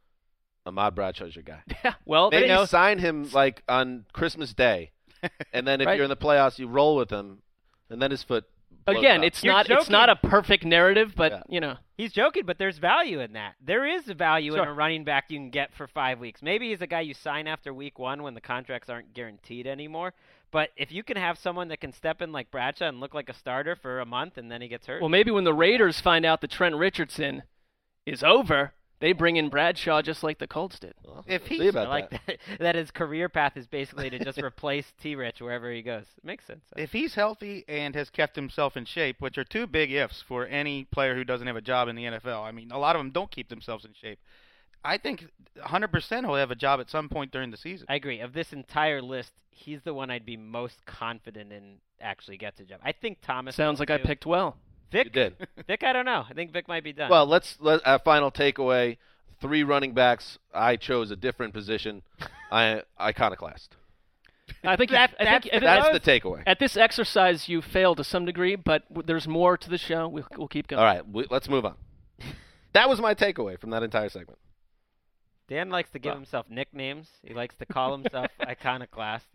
Ahmad Bradshaw's your guy. Yeah, well, maybe sign him like on Christmas Day, and then if you're in the playoffs, you roll with him, and then his foot. Again, it's not a perfect narrative, but he's joking. But there's value in that. There is value in a running back you can get for 5 weeks. Maybe he's a guy you sign after week 1 when the contracts aren't guaranteed anymore. But if you can have someone that can step in like Bradshaw and look like a starter for a month and then he gets hurt. Well, maybe when the Raiders find out that Trent Richardson is over, They bring in Bradshaw just like the Colts did. Well, If see he's- about I like that his career path is basically to just replace T-Rich wherever he goes. It makes sense. If he's healthy and has kept himself in shape, which are two big ifs for any player who doesn't have a job in the NFL. I mean, a lot of them don't keep themselves in shape. I think 100% he'll have a job at some point during the season. I agree. Of this entire list, he's the one I'd be most confident in actually gets a job. I think Thomas. Sounds like I too. picked well. Vic. You did. Vic, I don't know. I think Vic might be done. Well, let's final takeaway. 3 running backs. I chose a different position. Iconoclast. I think That's That's the takeaway. at this exercise you failed to some degree, but there's more to the show. We'll keep going. All right, let's move on. That was my takeaway from that entire segment. Dan likes to give Well. himself nicknames. He likes to call himself Iconoclast.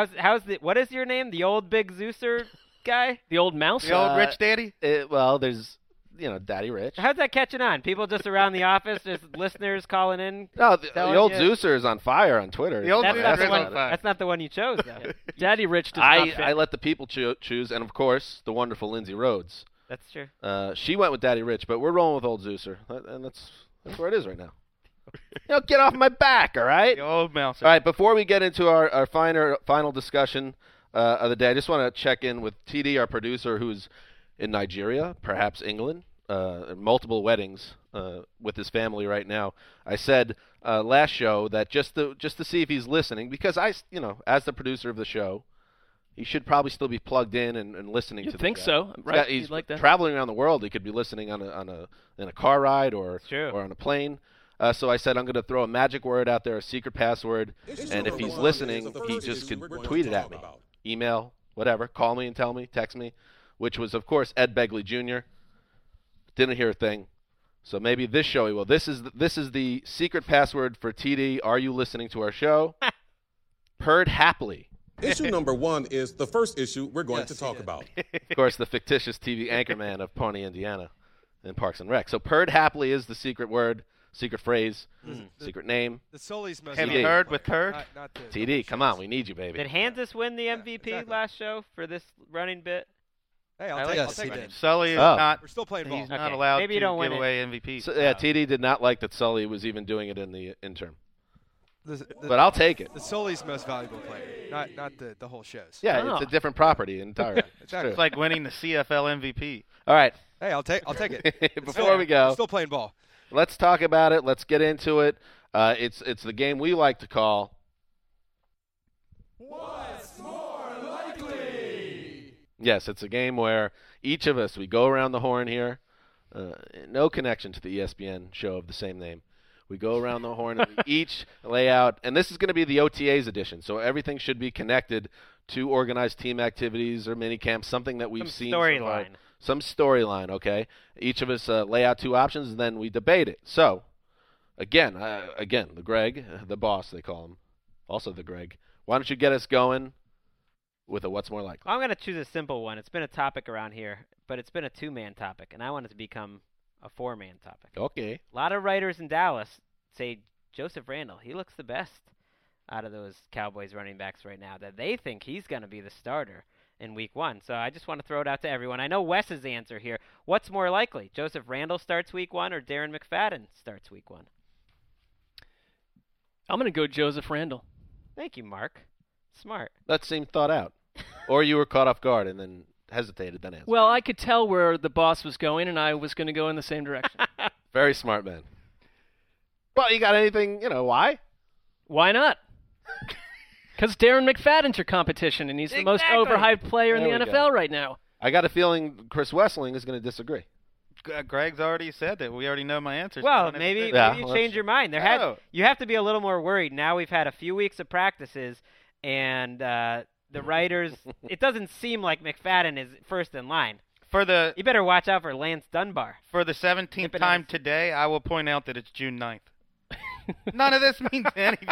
What is your name? The old Big Zeuser guy? The old mouse. The old rich daddy? Well, there's Daddy Rich. How's that catching on? People just around the office, just listeners calling in. No, the telling old you- Zeuser is on fire on Twitter. The old That's Zeuser not, is the on one, fire. that's not the one you chose, though. Daddy Rich does not fit. I let the people choose, and of course, the wonderful Lindsay Rhodes. That's true. She went with Daddy Rich, but we're rolling with old Zeuser, and that's where it is right now. Get off my back, all right? The old mouse. All right, before we get into our final discussion of the day, I just want to check in with TD, our producer, who's in Nigeria, perhaps England, multiple weddings with his family right now. I said last show that just to see if he's listening, because as the producer of the show, he should probably still be plugged in and listening You to think the so, show. right? He's You'd like that. traveling around the world. He could be listening in a car ride or True. on a plane. So I said I'm going to throw a magic word out there, a secret password, and if he's listening, he just could tweet it at me, email, whatever, call me and tell me, text me, which was, of course, Ed Begley Jr. Didn't hear a thing. So maybe this show he will. This is the secret password for TD. Are you listening to our show? Purred happily. Issue number 1 is the first issue we're going to talk about. Of course, the fictitious TV anchorman of Pawnee, Indiana, in Parks and Rec. So purred happily is the secret word, secret phrase, secret name. The Sully's most. Have TD. you heard with her? Not the TD, come on, we need you, baby. Did Hansis win the MVP exactly. last show for this running bit? Hey, I I'll like take, this. I'll take He it. did. Sully is Oh. not. We're still playing ball. He's not Okay. allowed Maybe you to don't give win away MVP. So, yeah, TD did not like that Sully was even doing it in the interim. The- But I'll take it. The Sully's most valuable player, not the whole shows. Yeah, Oh. it's a different property entirely. It's Exactly. It's like winning the CFL MVP. All right, Hey, I'll take it. before we go, Still playing ball. let's talk about it. Let's get into it. It's the game we like to call. Yes, it's a game where each of us, we go around the horn here. No connection to the ESPN show of the same name. We go around the horn and we each lay out, and this is going to be the OTAs edition, so everything should be connected to organized team activities or mini camps, something that we've Some seen so far. storyline. Some storyline, okay? Each of us lay out 2 options, and then we debate it. So, again, the Greg, the boss, they call him, also the Greg. Why don't you get us going with a what's more likely? I'm going to choose a simple one. It's been a topic around here, but it's been a 2-man topic, and I want it to become a 4-man topic. Okay. A lot of writers in Dallas say Joseph Randall, he looks the best out of those Cowboys running backs right now, that they think he's going to be the starter in week 1. So I just want to throw it out to everyone. I know Wes's answer here. What's more likely? Joseph Randall starts week 1 or Darren McFadden starts week 1? I'm going to go Joseph Randall. Thank you, Mark. Smart. That seemed thought out. Or you were caught off guard and then hesitated, then answered. Well, I could tell where the boss was going, and I was going to go in the same direction. Very smart man. Well, you got anything, why? Why not? Because Darren McFadden's your competition, and he's the most Exactly. overhyped player in There the we NFL go. right now. I got a feeling Chris Wessling is going to disagree. Greg's already said that. We already know my answers. Well, maybe Yeah, you well, change your mind. Oh. You have to be a little more worried. Now we've had a few weeks of practices, and the writers. It doesn't seem like McFadden is first in line. For the You better watch out for Lance Dunbar. 17th Nipping at time his- today, I will point out that it's June 9th. None of this means anything.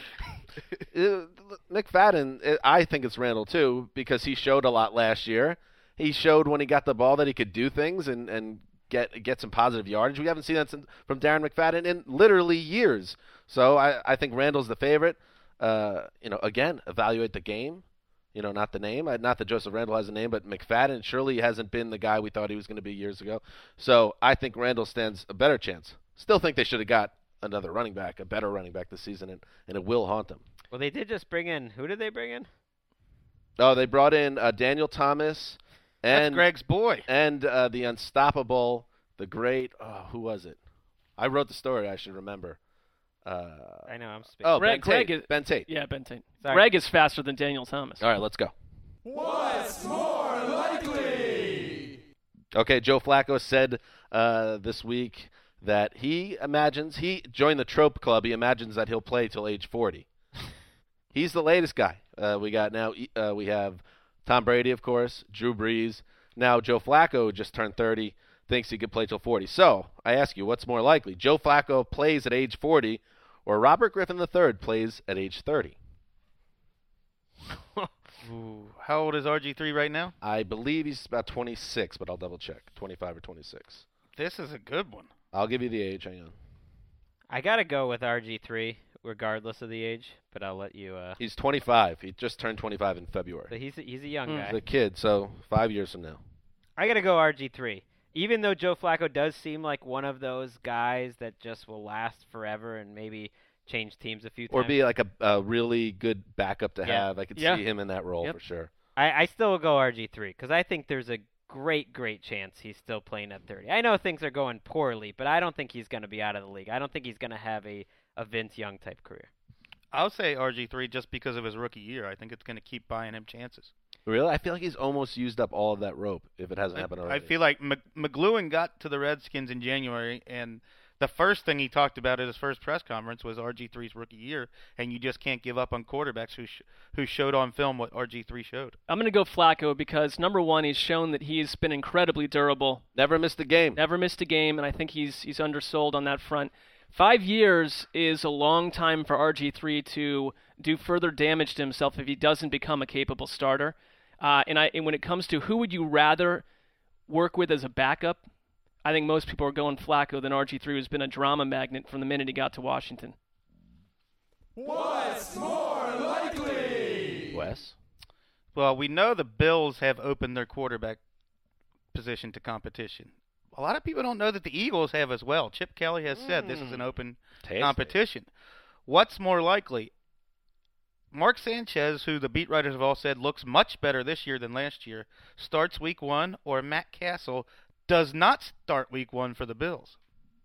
McFadden, I think it's Randall too, because he showed a lot last year. He showed when he got the ball that he could do things and get some positive yardage. We haven't seen that from Darren McFadden in literally years. So I think Randall's the favorite. Again, evaluate the game. Not the name. Not that Joseph Randall has a name, but McFadden surely hasn't been the guy we thought he was going to be years ago. So I think Randall stands a better chance Still think they should have got another running back, a better running back this season, and it will haunt them. Well, they did just bring in. Who did they bring in? Oh, they brought in Daniel Thomas That's and Greg's boy. and the unstoppable, the great. Oh, who was it? I wrote the story. I should remember. I know I'm speaking. Oh, Greg Ben Tate. is- Ben Tate. Yeah, Ben Tate. Sorry. Greg is faster than Daniel Thomas. All right, let's go. What's more likely? Okay, Joe Flacco said this week that he joined the Trope Club. He imagines that he'll play till age 40. He's the latest guy. We got now. We have Tom Brady, of course, Drew Brees. Now Joe Flacco just turned 30, thinks he could play till 40. So I ask you, what's more likely? Joe Flacco plays at age 40, or Robert Griffin III plays at age 30? Ooh, how old is RG3 right now? I believe he's about 26, but I'll double check. 25 or 26. This is a good one. I'll give you the age. Hang on. I gotta go with RG3, regardless of the age. But I'll let you. He's 25. He just turned 25 in February. But he's a young guy. He's a kid, so 5 years from now. I gotta go RG3. Even though Joe Flacco does seem like one of those guys that just will last forever and maybe change teams a few times. Or be like a really good backup to Yeah. have. I could Yeah. see him in that role Yep. for sure. I still will go RG3 because I think there's a great chance he's still playing at 30. I know things are going poorly, but I don't think he's going to be out of the league. I don't think he's going to have a Vince Young type career. I'll say RG3 just because of his rookie year. I think it's going to keep buying him chances. Really? I feel like he's almost used up all of that rope if it hasn't happened I already. feel like McLuhan got to the Redskins in January, and the first thing he talked about at his first press conference was RG3's rookie year, and you just can't give up on quarterbacks who showed on film what RG3 showed. I'm going to go Flacco because, number one, he's shown that he's been incredibly durable. Never missed a game. Never missed a game, and I think he's undersold on that front. 5 years is a long time for RG3 to do further damage to himself if he doesn't become a capable starter. And when it comes to who would you rather work with as a backup, I think most people are going Flacco than RG3, who's been a drama magnet from the minute he got to Washington. What's more likely? Wes? Well, we know the Bills have opened their quarterback position to competition. A lot of people don't know that the Eagles have as well. Chip Kelly has said this is an open Tasty. competition. What's more likely? Mark Sanchez, who the beat writers have all said looks much better this year than last year, starts week 1, or Matt Castle does not start week 1 for the Bills.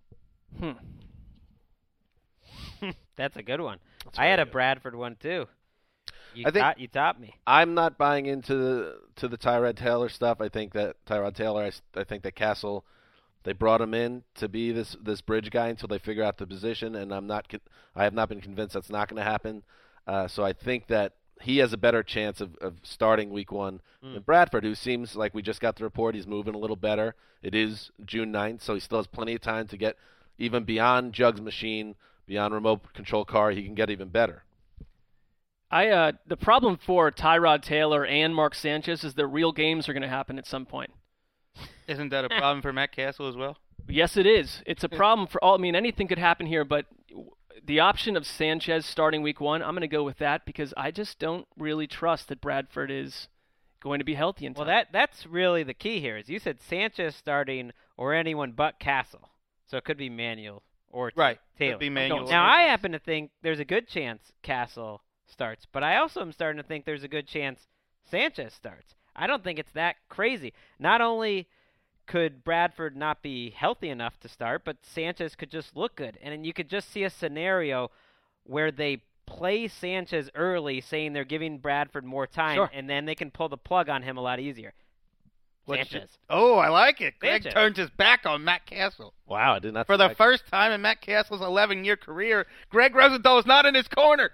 That's a good one. That's I had very a good. Bradford one too. You topped me. I'm not buying into the Tyrod Taylor stuff. I think that Tyrod Taylor, I think that Castle, they brought him in to be this bridge guy until they figure out the position, and I have not been convinced that's not going to happen. So I think that he has a better chance of starting week 1 than Bradford, who seems like we just got the report he's moving a little better. It is June 9th, so he still has plenty of time to get even beyond Jug's machine, beyond remote control car. He can get even better. The problem for Tyrod Taylor and Mark Sanchez is that real games are going to happen at some point. Isn't that a problem for Matt Castle as well? Yes, it is. It's a problem for all. I mean, anything could happen here, but the option of Sanchez starting week 1, I'm going to go with that because I just don't really trust that Bradford is going to be healthy in time. Well, that's really the key here. Is you said Sanchez starting or anyone but Castle, so it could be Manuel or Right. Taylor. Could be Manuel. Now I happen to think there's a good chance Castle starts, but I also am starting to think there's a good chance Sanchez starts. I don't think it's that crazy. Not only could Bradford not be healthy enough to start, but Sanchez could just look good. And then you could just see a scenario where they play Sanchez early, saying they're giving Bradford more time, Sure. and then they can pull the plug on him a lot easier. Sanchez. Oh, I like it. Greg Sanchez. turns his back on Matt Castle. Wow, I did not For the first time in Matt Castle's 11-year career, Greg Rosenthal is not in his corner.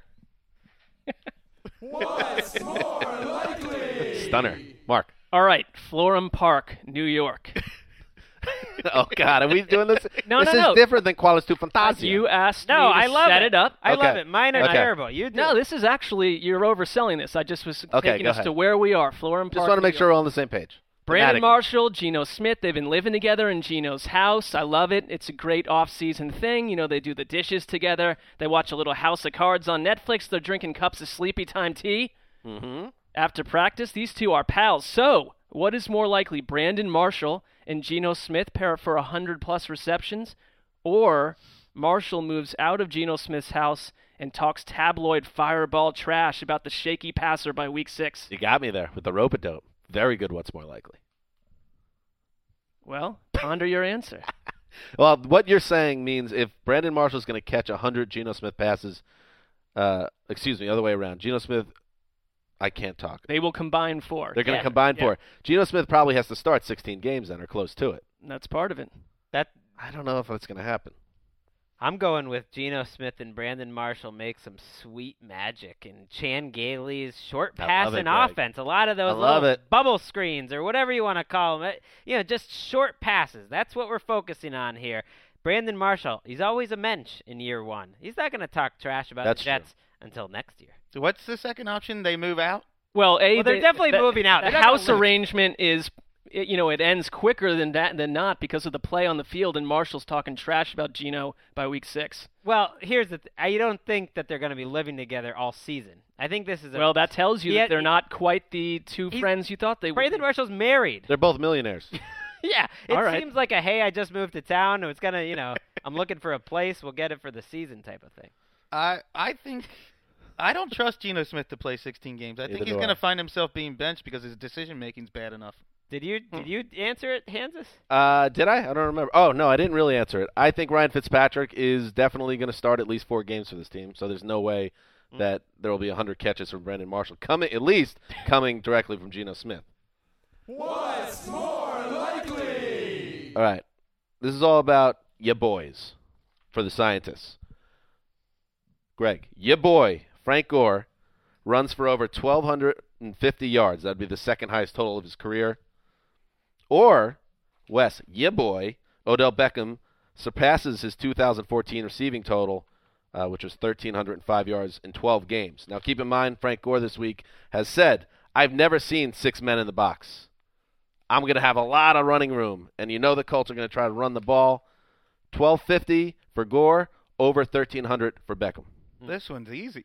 What's more likely? Stunner. Mark. All right, Florham Park, New York. Oh, God, are we doing this? No, this no. is different than Qualis tu Fantasia. You asked No, me to I love set it. it up. I love Okay. it. Mine are Okay. terrible. You do. No, this is actually, you're overselling this. I just was taking go us ahead. to where we are, Florham Park. Just want to New make sure York. we're all on the same page. Brandon Thematically. Marshall, Geno Smith, they've been living together in Geno's house. I love it. It's a great off-season thing. You know, they do the dishes together. They watch a little House of Cards on Netflix. They're drinking cups of Sleepy Time tea. Mm-hmm. After practice, these two are pals. So, what is more likely, Brandon Marshall and Geno Smith pair for 100-plus receptions, or Marshall moves out of Geno Smith's house and talks tabloid fireball trash about the shaky passer by week 6. You got me there with the rope-a-dope. Very good. What's more likely? Well, ponder your answer. Well, what you're saying means if Brandon Marshall's going to catch 100 Geno Smith passes, other way around. Geno Smith, I can't talk. They will combine 4. They're going to combine 4. Geno Smith probably has to start 16 games then or close to it. That's part of it. I don't know if that's going to happen. I'm going with Geno Smith and Brandon Marshall make some sweet magic and Chan Gailey's short pass and offense. A lot of those little bubble screens or whatever you want to call them. Just short passes. That's what we're focusing on here. Brandon Marshall, he's always a mensch in year 1. He's not going to talk trash about the Jets until next year. So what's the second option? They move out? Well, they're definitely moving out. The house arrangement is... it ends quicker than not because of the play on the field, and Marshall's talking trash about Geno by week 6. Well, here's the I don't think that they're going to be living together all season. I think this is well, that tells you that they're not quite the two friends you thought they were. Brandon Marshall's married. They're both millionaires. Yeah, it seems like hey, I just moved to town, and it's going to, I'm looking for a place, we'll get it for the season type of thing. I think I don't trust Geno Smith to play 16 games. I think he's going to find himself being benched because his decision-making's bad enough. Did you answer it, Hansis? Did I? I don't remember. Oh, no, I didn't really answer it. I think Ryan Fitzpatrick is definitely going to start at least 4 games for this team, so there's no way that there will be 100 catches from Brandon Marshall coming directly from Geno Smith. What's more likely? All right. This is all about ya boys for the scientists. Greg, ya boy, Frank Gore, runs for over 1,250 yards. That would be the second highest total of his career. Or, Wes, ya boy, Odell Beckham surpasses his 2014 receiving total, which was 1,305 yards in 12 games. Now, keep in mind, Frank Gore this week has said, I've never seen 6 men in the box. I'm going to have a lot of running room. And you know the Colts are going to try to run the ball. 1,250 for Gore, over 1,300 for Beckham. This one's easy.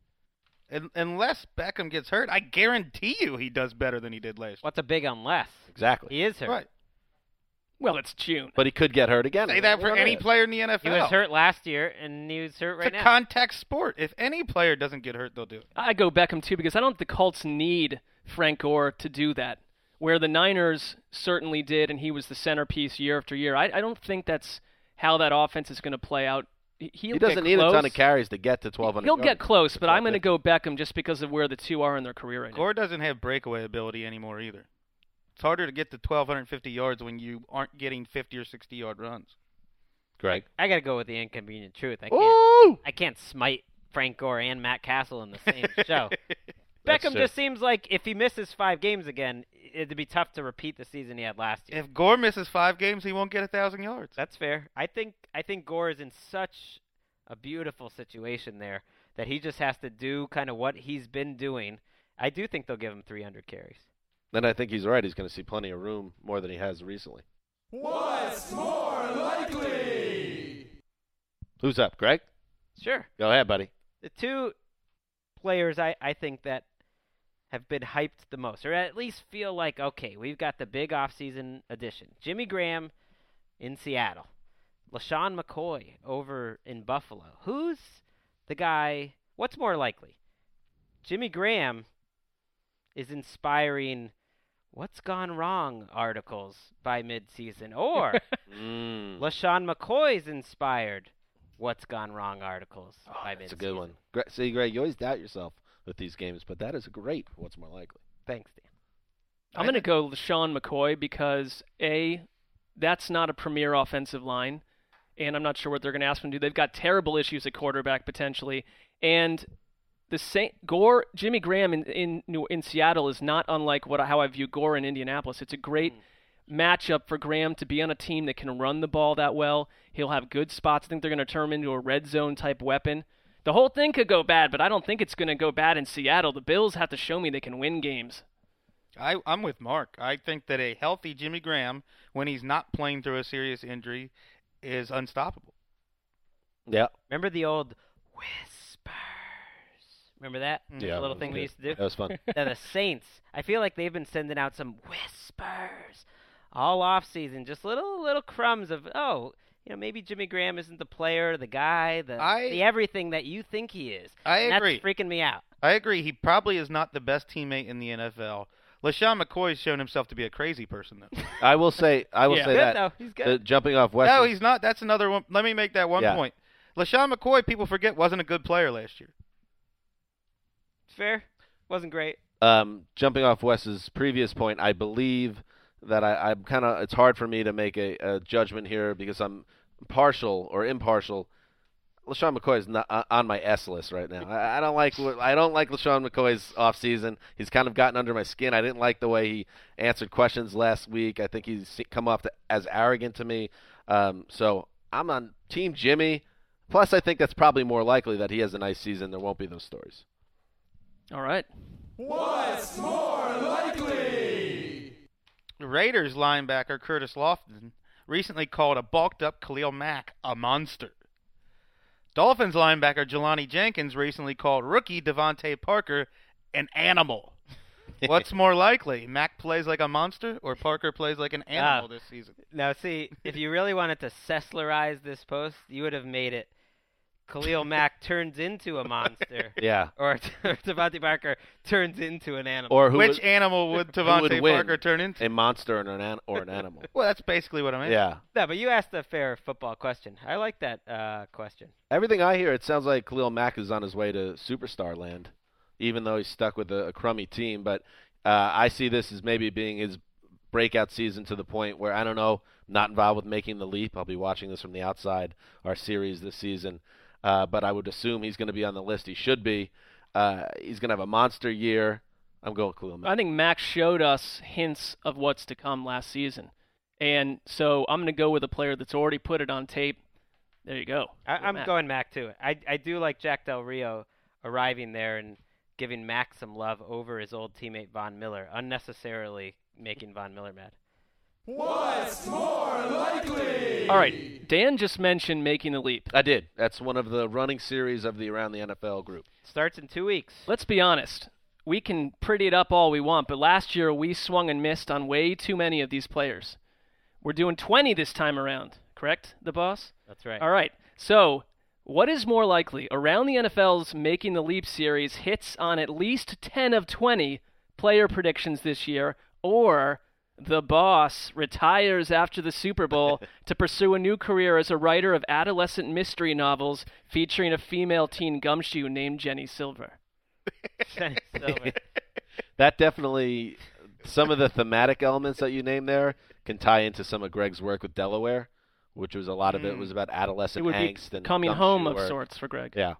Unless Beckham gets hurt, I guarantee you he does better than he did last year. What's a big unless? Exactly. He is hurt. Right. Well, it's June. But he could get hurt again. Say that for any player in the NFL. He was hurt last year, and he was hurt right now. It's a contact sport. If any player doesn't get hurt, they'll do it. I go Beckham, too, because I don't think the Colts need Frank Gore to do that, where the Niners certainly did, and he was the centerpiece year after year. I don't think that's how that offense is going to play out. He doesn't need a ton of carries to get to 1,200 He'll get close, but I'm going to go Beckham just because of where the two are in their career right now. Gore doesn't have breakaway ability anymore either. It's harder to get to 1,250 yards when you aren't getting 50 or 60-yard runs. Greg? I got to go with the inconvenient truth. I can't smite Frank Gore and Matt Castle in the same show. Beckham just seems like if he misses 5 games again, it'd be tough to repeat the season he had last year. If Gore misses 5 games, he won't get 1,000 yards. That's fair. I think Gore is in such a beautiful situation there that he just has to do kind of what he's been doing. I do think they'll give him 300 carries. Then I think he's right. He's going to see plenty of room, more than he has recently. What's more likely? Who's up, Greg? Sure. Go ahead, buddy. The 2 players I think that have been hyped the most, or at least feel like, okay, we've got the big offseason addition. Jimmy Graham in Seattle. LaShawn McCoy over in Buffalo. Who's the guy? What's more likely? Jimmy Graham is inspiring what's gone wrong articles by midseason, or LaShawn McCoy's inspired what's gone wrong articles by midseason. That's a good one. See, Greg, you always doubt yourself with these games, but that is a great what's more likely. Thanks, Dan. I'm going to go LaShawn McCoy because, A, that's not a premier offensive line, and I'm not sure what they're going to ask him to do. They've got terrible issues at quarterback potentially, and Jimmy Graham in Seattle is not unlike how I view Gore in Indianapolis. It's a great matchup for Graham to be on a team that can run the ball that well. He'll have good spots. I think they're going to turn him into a red zone type weapon. The whole thing could go bad, but I don't think it's going to go bad in Seattle. The Bills have to show me they can win games. I'm with Mark. I think that a healthy Jimmy Graham, when he's not playing through a serious injury, is unstoppable. Yeah. Remember the old whispers? Remember that? Yeah. The little thing we used to do? That was fun. The Saints, I feel like they've been sending out some whispers all off season, just little crumbs of, maybe Jimmy Graham isn't the player, the guy, the everything that you think he is. I agree. That's freaking me out. I agree. He probably is not the best teammate in the NFL. LeSean McCoy's shown himself to be a crazy person, though. I will say good, that. Though. He's good. Jumping off Wes. No, he's not. That's another one. Let me make that one Yeah. point. LeSean McCoy, people forget, wasn't a good player last year. Fair. Wasn't great. Jumping off Wes's previous point, I believe that I'm kind of. It's hard for me to make a judgment here because I'm partial or impartial. LeSean McCoy is not on my S list right now. I don't like LeSean McCoy's offseason. He's kind of gotten under my skin. I didn't like the way he answered questions last week. I think he's come off as arrogant to me. So I'm on Team Jimmy. Plus, I think that's probably more likely that he has a nice season. There won't be those stories. All right. What's more likely? Raiders linebacker Curtis Lofton recently called a bulked-up Khalil Mack a monster. Dolphins linebacker Jelani Jenkins recently called rookie Devontae Parker an animal. What's more likely? Mack plays like a monster or Parker plays like an animal this season? Now, see, if you really wanted to Sesslerize this post, you would have made it Khalil Mack turns into a monster. Yeah. Or Devontae Parker turns into an animal. Or Which animal would Devontae Parker turn into? A monster or an animal. Well, that's basically what I meant. Yeah. No, but you asked a fair football question. I like that question. Everything I hear, it sounds like Khalil Mack is on his way to superstar land, even though he's stuck with a crummy team. But I see this as maybe being his breakout season to the point where, I don't know, not involved with Making the Leap. I'll be watching this from the outside, our series this season. But I would assume he's going to be on the list. He should be. He's going to have a monster year. I'm going Khalil Mack. I think Max showed us hints of what's to come last season. And so I'm going to go with a player that's already put it on tape. There you go. I'm going Mack, too. I do like Jack Del Rio arriving there and giving Mack some love over his old teammate Von Miller, unnecessarily making Von Miller mad. What's more likely? All right. Dan just mentioned Making the Leap. I did. That's one of the running series of the Around the NFL group. Starts in 2 weeks. Let's be honest. We can pretty it up all we want, but last year we swung and missed on way too many of these players. We're doing 20 this time around, correct, the boss? That's right. All right. So, what is more likely? Around the NFL's Making the Leap series hits on at least 10 of 20 player predictions this year, or the boss retires after the Super Bowl to pursue a new career as a writer of adolescent mystery novels featuring a female teen gumshoe named Jenny Silver. Jenny Silver. That definitely, some of the thematic elements that you named there can tie into some of Greg's work with Delaware, which was a lot of it was about adolescent It would angst be and coming gumshoe home of or- sorts for Greg. Yeah.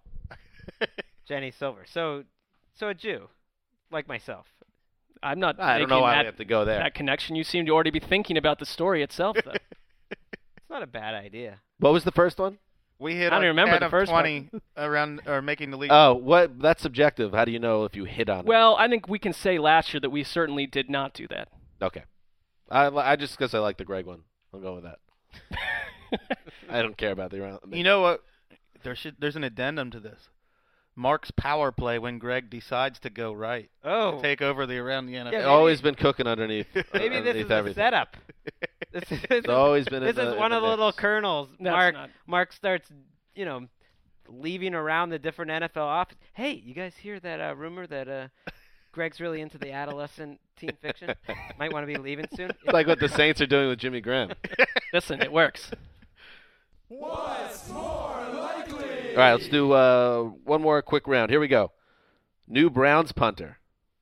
Jenny Silver. So a Jew, like myself. I'm not I don't making know why that, we have to go there. that connection. You seem to already be thinking about the story itself, though. It's not a bad idea. What was the first one? We hit I don't on remember 10 the of first 20 around or Making the Leap. Oh, what? That's subjective. How do you know if you hit on it? Well, I think we can say last year that we certainly did not do that. Okay. I just because I like the Greg one. I'll go with that. I don't care about the around. You know what? There's an addendum to this. Mark's power play when Greg decides to go right. Oh. Take over the Around the NFL. Yeah, I've always been cooking underneath. Maybe this underneath is a everything. setup. It's always been This in is the- one in of the the little mix. kernels. That's not. Mark starts, leaving around the different NFL offices. Hey, you guys hear that rumor that Greg's really into the adolescent teen fiction? Might want to be leaving soon. It's like what the Saints are doing with Jimmy Graham. Listen, it works. What's more likely? All right, let's do one more quick round. Here we go. New Browns punter,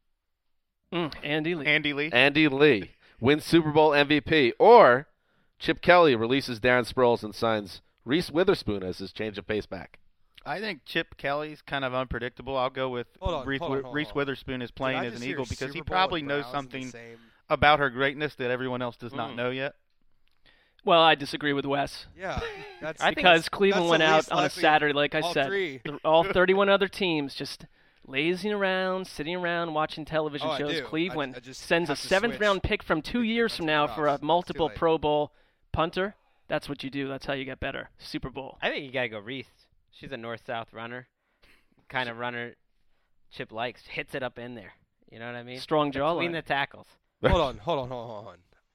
Andy Lee. Andy Lee. Andy Lee, wins Super Bowl MVP, or Chip Kelly releases Darren Sproles and signs Reese Witherspoon as his change of pace back. I think Chip Kelly's kind of unpredictable. I'll go with Hold on. Reese Witherspoon is playing Did I as just an hear Eagle because he Super Bowl probably with knows Browns in the something same- about her greatness that everyone else does not know yet. Well, I disagree with Wes. Yeah, that's Because Cleveland that's went the out least on a likely Saturday, like I all said. three. All 31 other teams just lazing around, sitting around, watching television Oh, I shows. do. Cleveland I just sends a have to 7th round switch. pick from 2 years from now for a It's too multiple late. Pro Bowl punter. That's what you do. That's how you get better. Super Bowl. I think you gotta go Reese. She's a north-south runner, kind of runner Chip likes. Hits it up in there. You know what I mean? Strong Between jawline. the tackles. Hold on.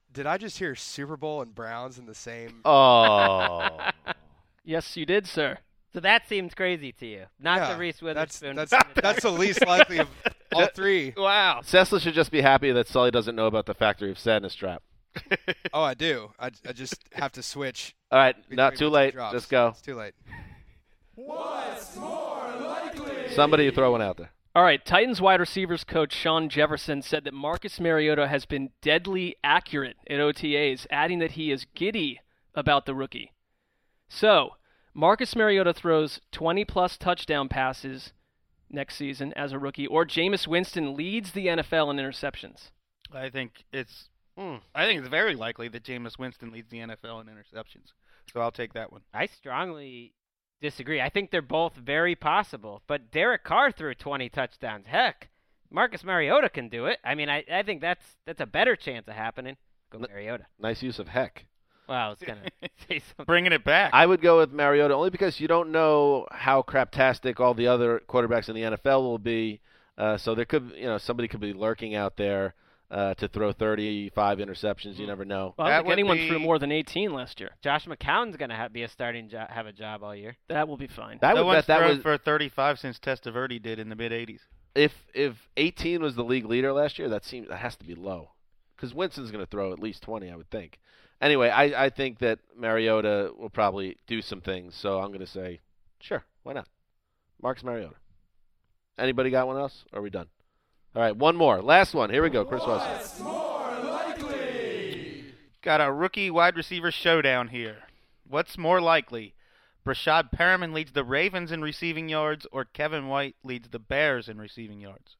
Did I just hear Super Bowl and Browns in the same? Oh. Yes, you did, sir. So that seems crazy to you. Not Yeah, the Reese Witherspoon. That's the least likely of all three. Wow. Sessler should just be happy that Sully doesn't know about the Factory of Sadness trap. Oh, I do. I just have to switch. All right, not between too the two late. drops. Just go. It's too late. What's more likely? Somebody throw one out there. All right, Titans wide receivers coach Sean Jefferson said that Marcus Mariota has been deadly accurate at OTAs, adding that he is giddy about the rookie. So, Marcus Mariota throws 20-plus touchdown passes next season as a rookie, or Jameis Winston leads the NFL in interceptions. I think it's very likely that Jameis Winston leads the NFL in interceptions. So I'll take that one. I strongly disagree. I think they're both very possible. But Derek Carr threw 20 touchdowns. Heck, Marcus Mariota can do it. I mean, I think that's a better chance of happening. Go Mariota. Nice use of heck. Well, I was going to say something. Bringing it back. I would go with Mariota only because you don't know how craptastic all the other quarterbacks in the NFL will be. So there could, somebody could be lurking out there to throw 35 interceptions. You never know. Well, I don't think anyone threw more than 18 last year. Josh McCown's going to be a starting have a job all year. That will be fine. No one's thrown for 35 since Testaverde did in the mid-'80s. If 18 was the league leader last year, that has to be low. Because Winston's going to throw at least 20, I would think. Anyway, I think that Mariota will probably do some things, so I'm going to say, sure, why not? Marcus Mariota. Anybody got one else? Or are we done? All right, one more. Last one. Here we go, Chris Wesson. What's more likely? Got a rookie wide receiver showdown here. What's more likely? Brashad Perriman leads the Ravens in receiving yards, or Kevin White leads the Bears in receiving yards?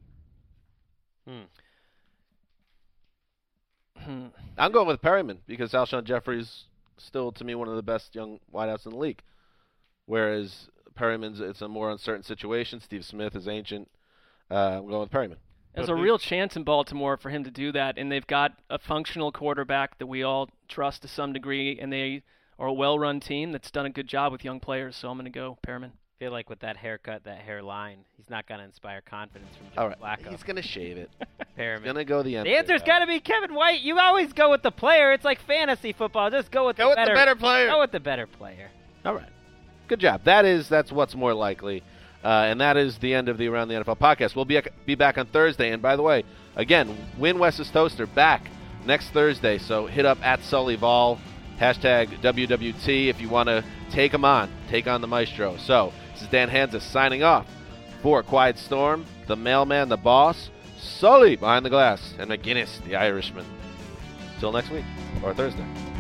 I'm going with Perryman because Alshon Jeffrey's still, to me, one of the best young wideouts in the league. Whereas Perryman's, it's a more uncertain situation. Steve Smith is ancient. I'm going with Perryman. There's a real chance in Baltimore for him to do that, and they've got a functional quarterback that we all trust to some degree, and they are a well-run team that's done a good job with young players, so I'm going to go Perriman. I feel like with that haircut, that hairline, he's not going to inspire confidence from Joe Flacco. He's going to shave it. Perriman. He's going to go the end. The answer's got to be Kevin White. You always go with the player. It's like fantasy football. Just go with the better player. Go with the better player. All right. Good job. That's what's more likely. And that is the end of the Around the NFL podcast. We'll be back on Thursday. And by the way, again, Win Wes's Toaster back next Thursday. So hit up at Sully Vol, hashtag WWT if you want to take on the Maestro. So this is Dan Hansa signing off for Quiet Storm, the mailman, the boss, Sully behind the glass, and McGinnis, the Irishman. Till next week or Thursday.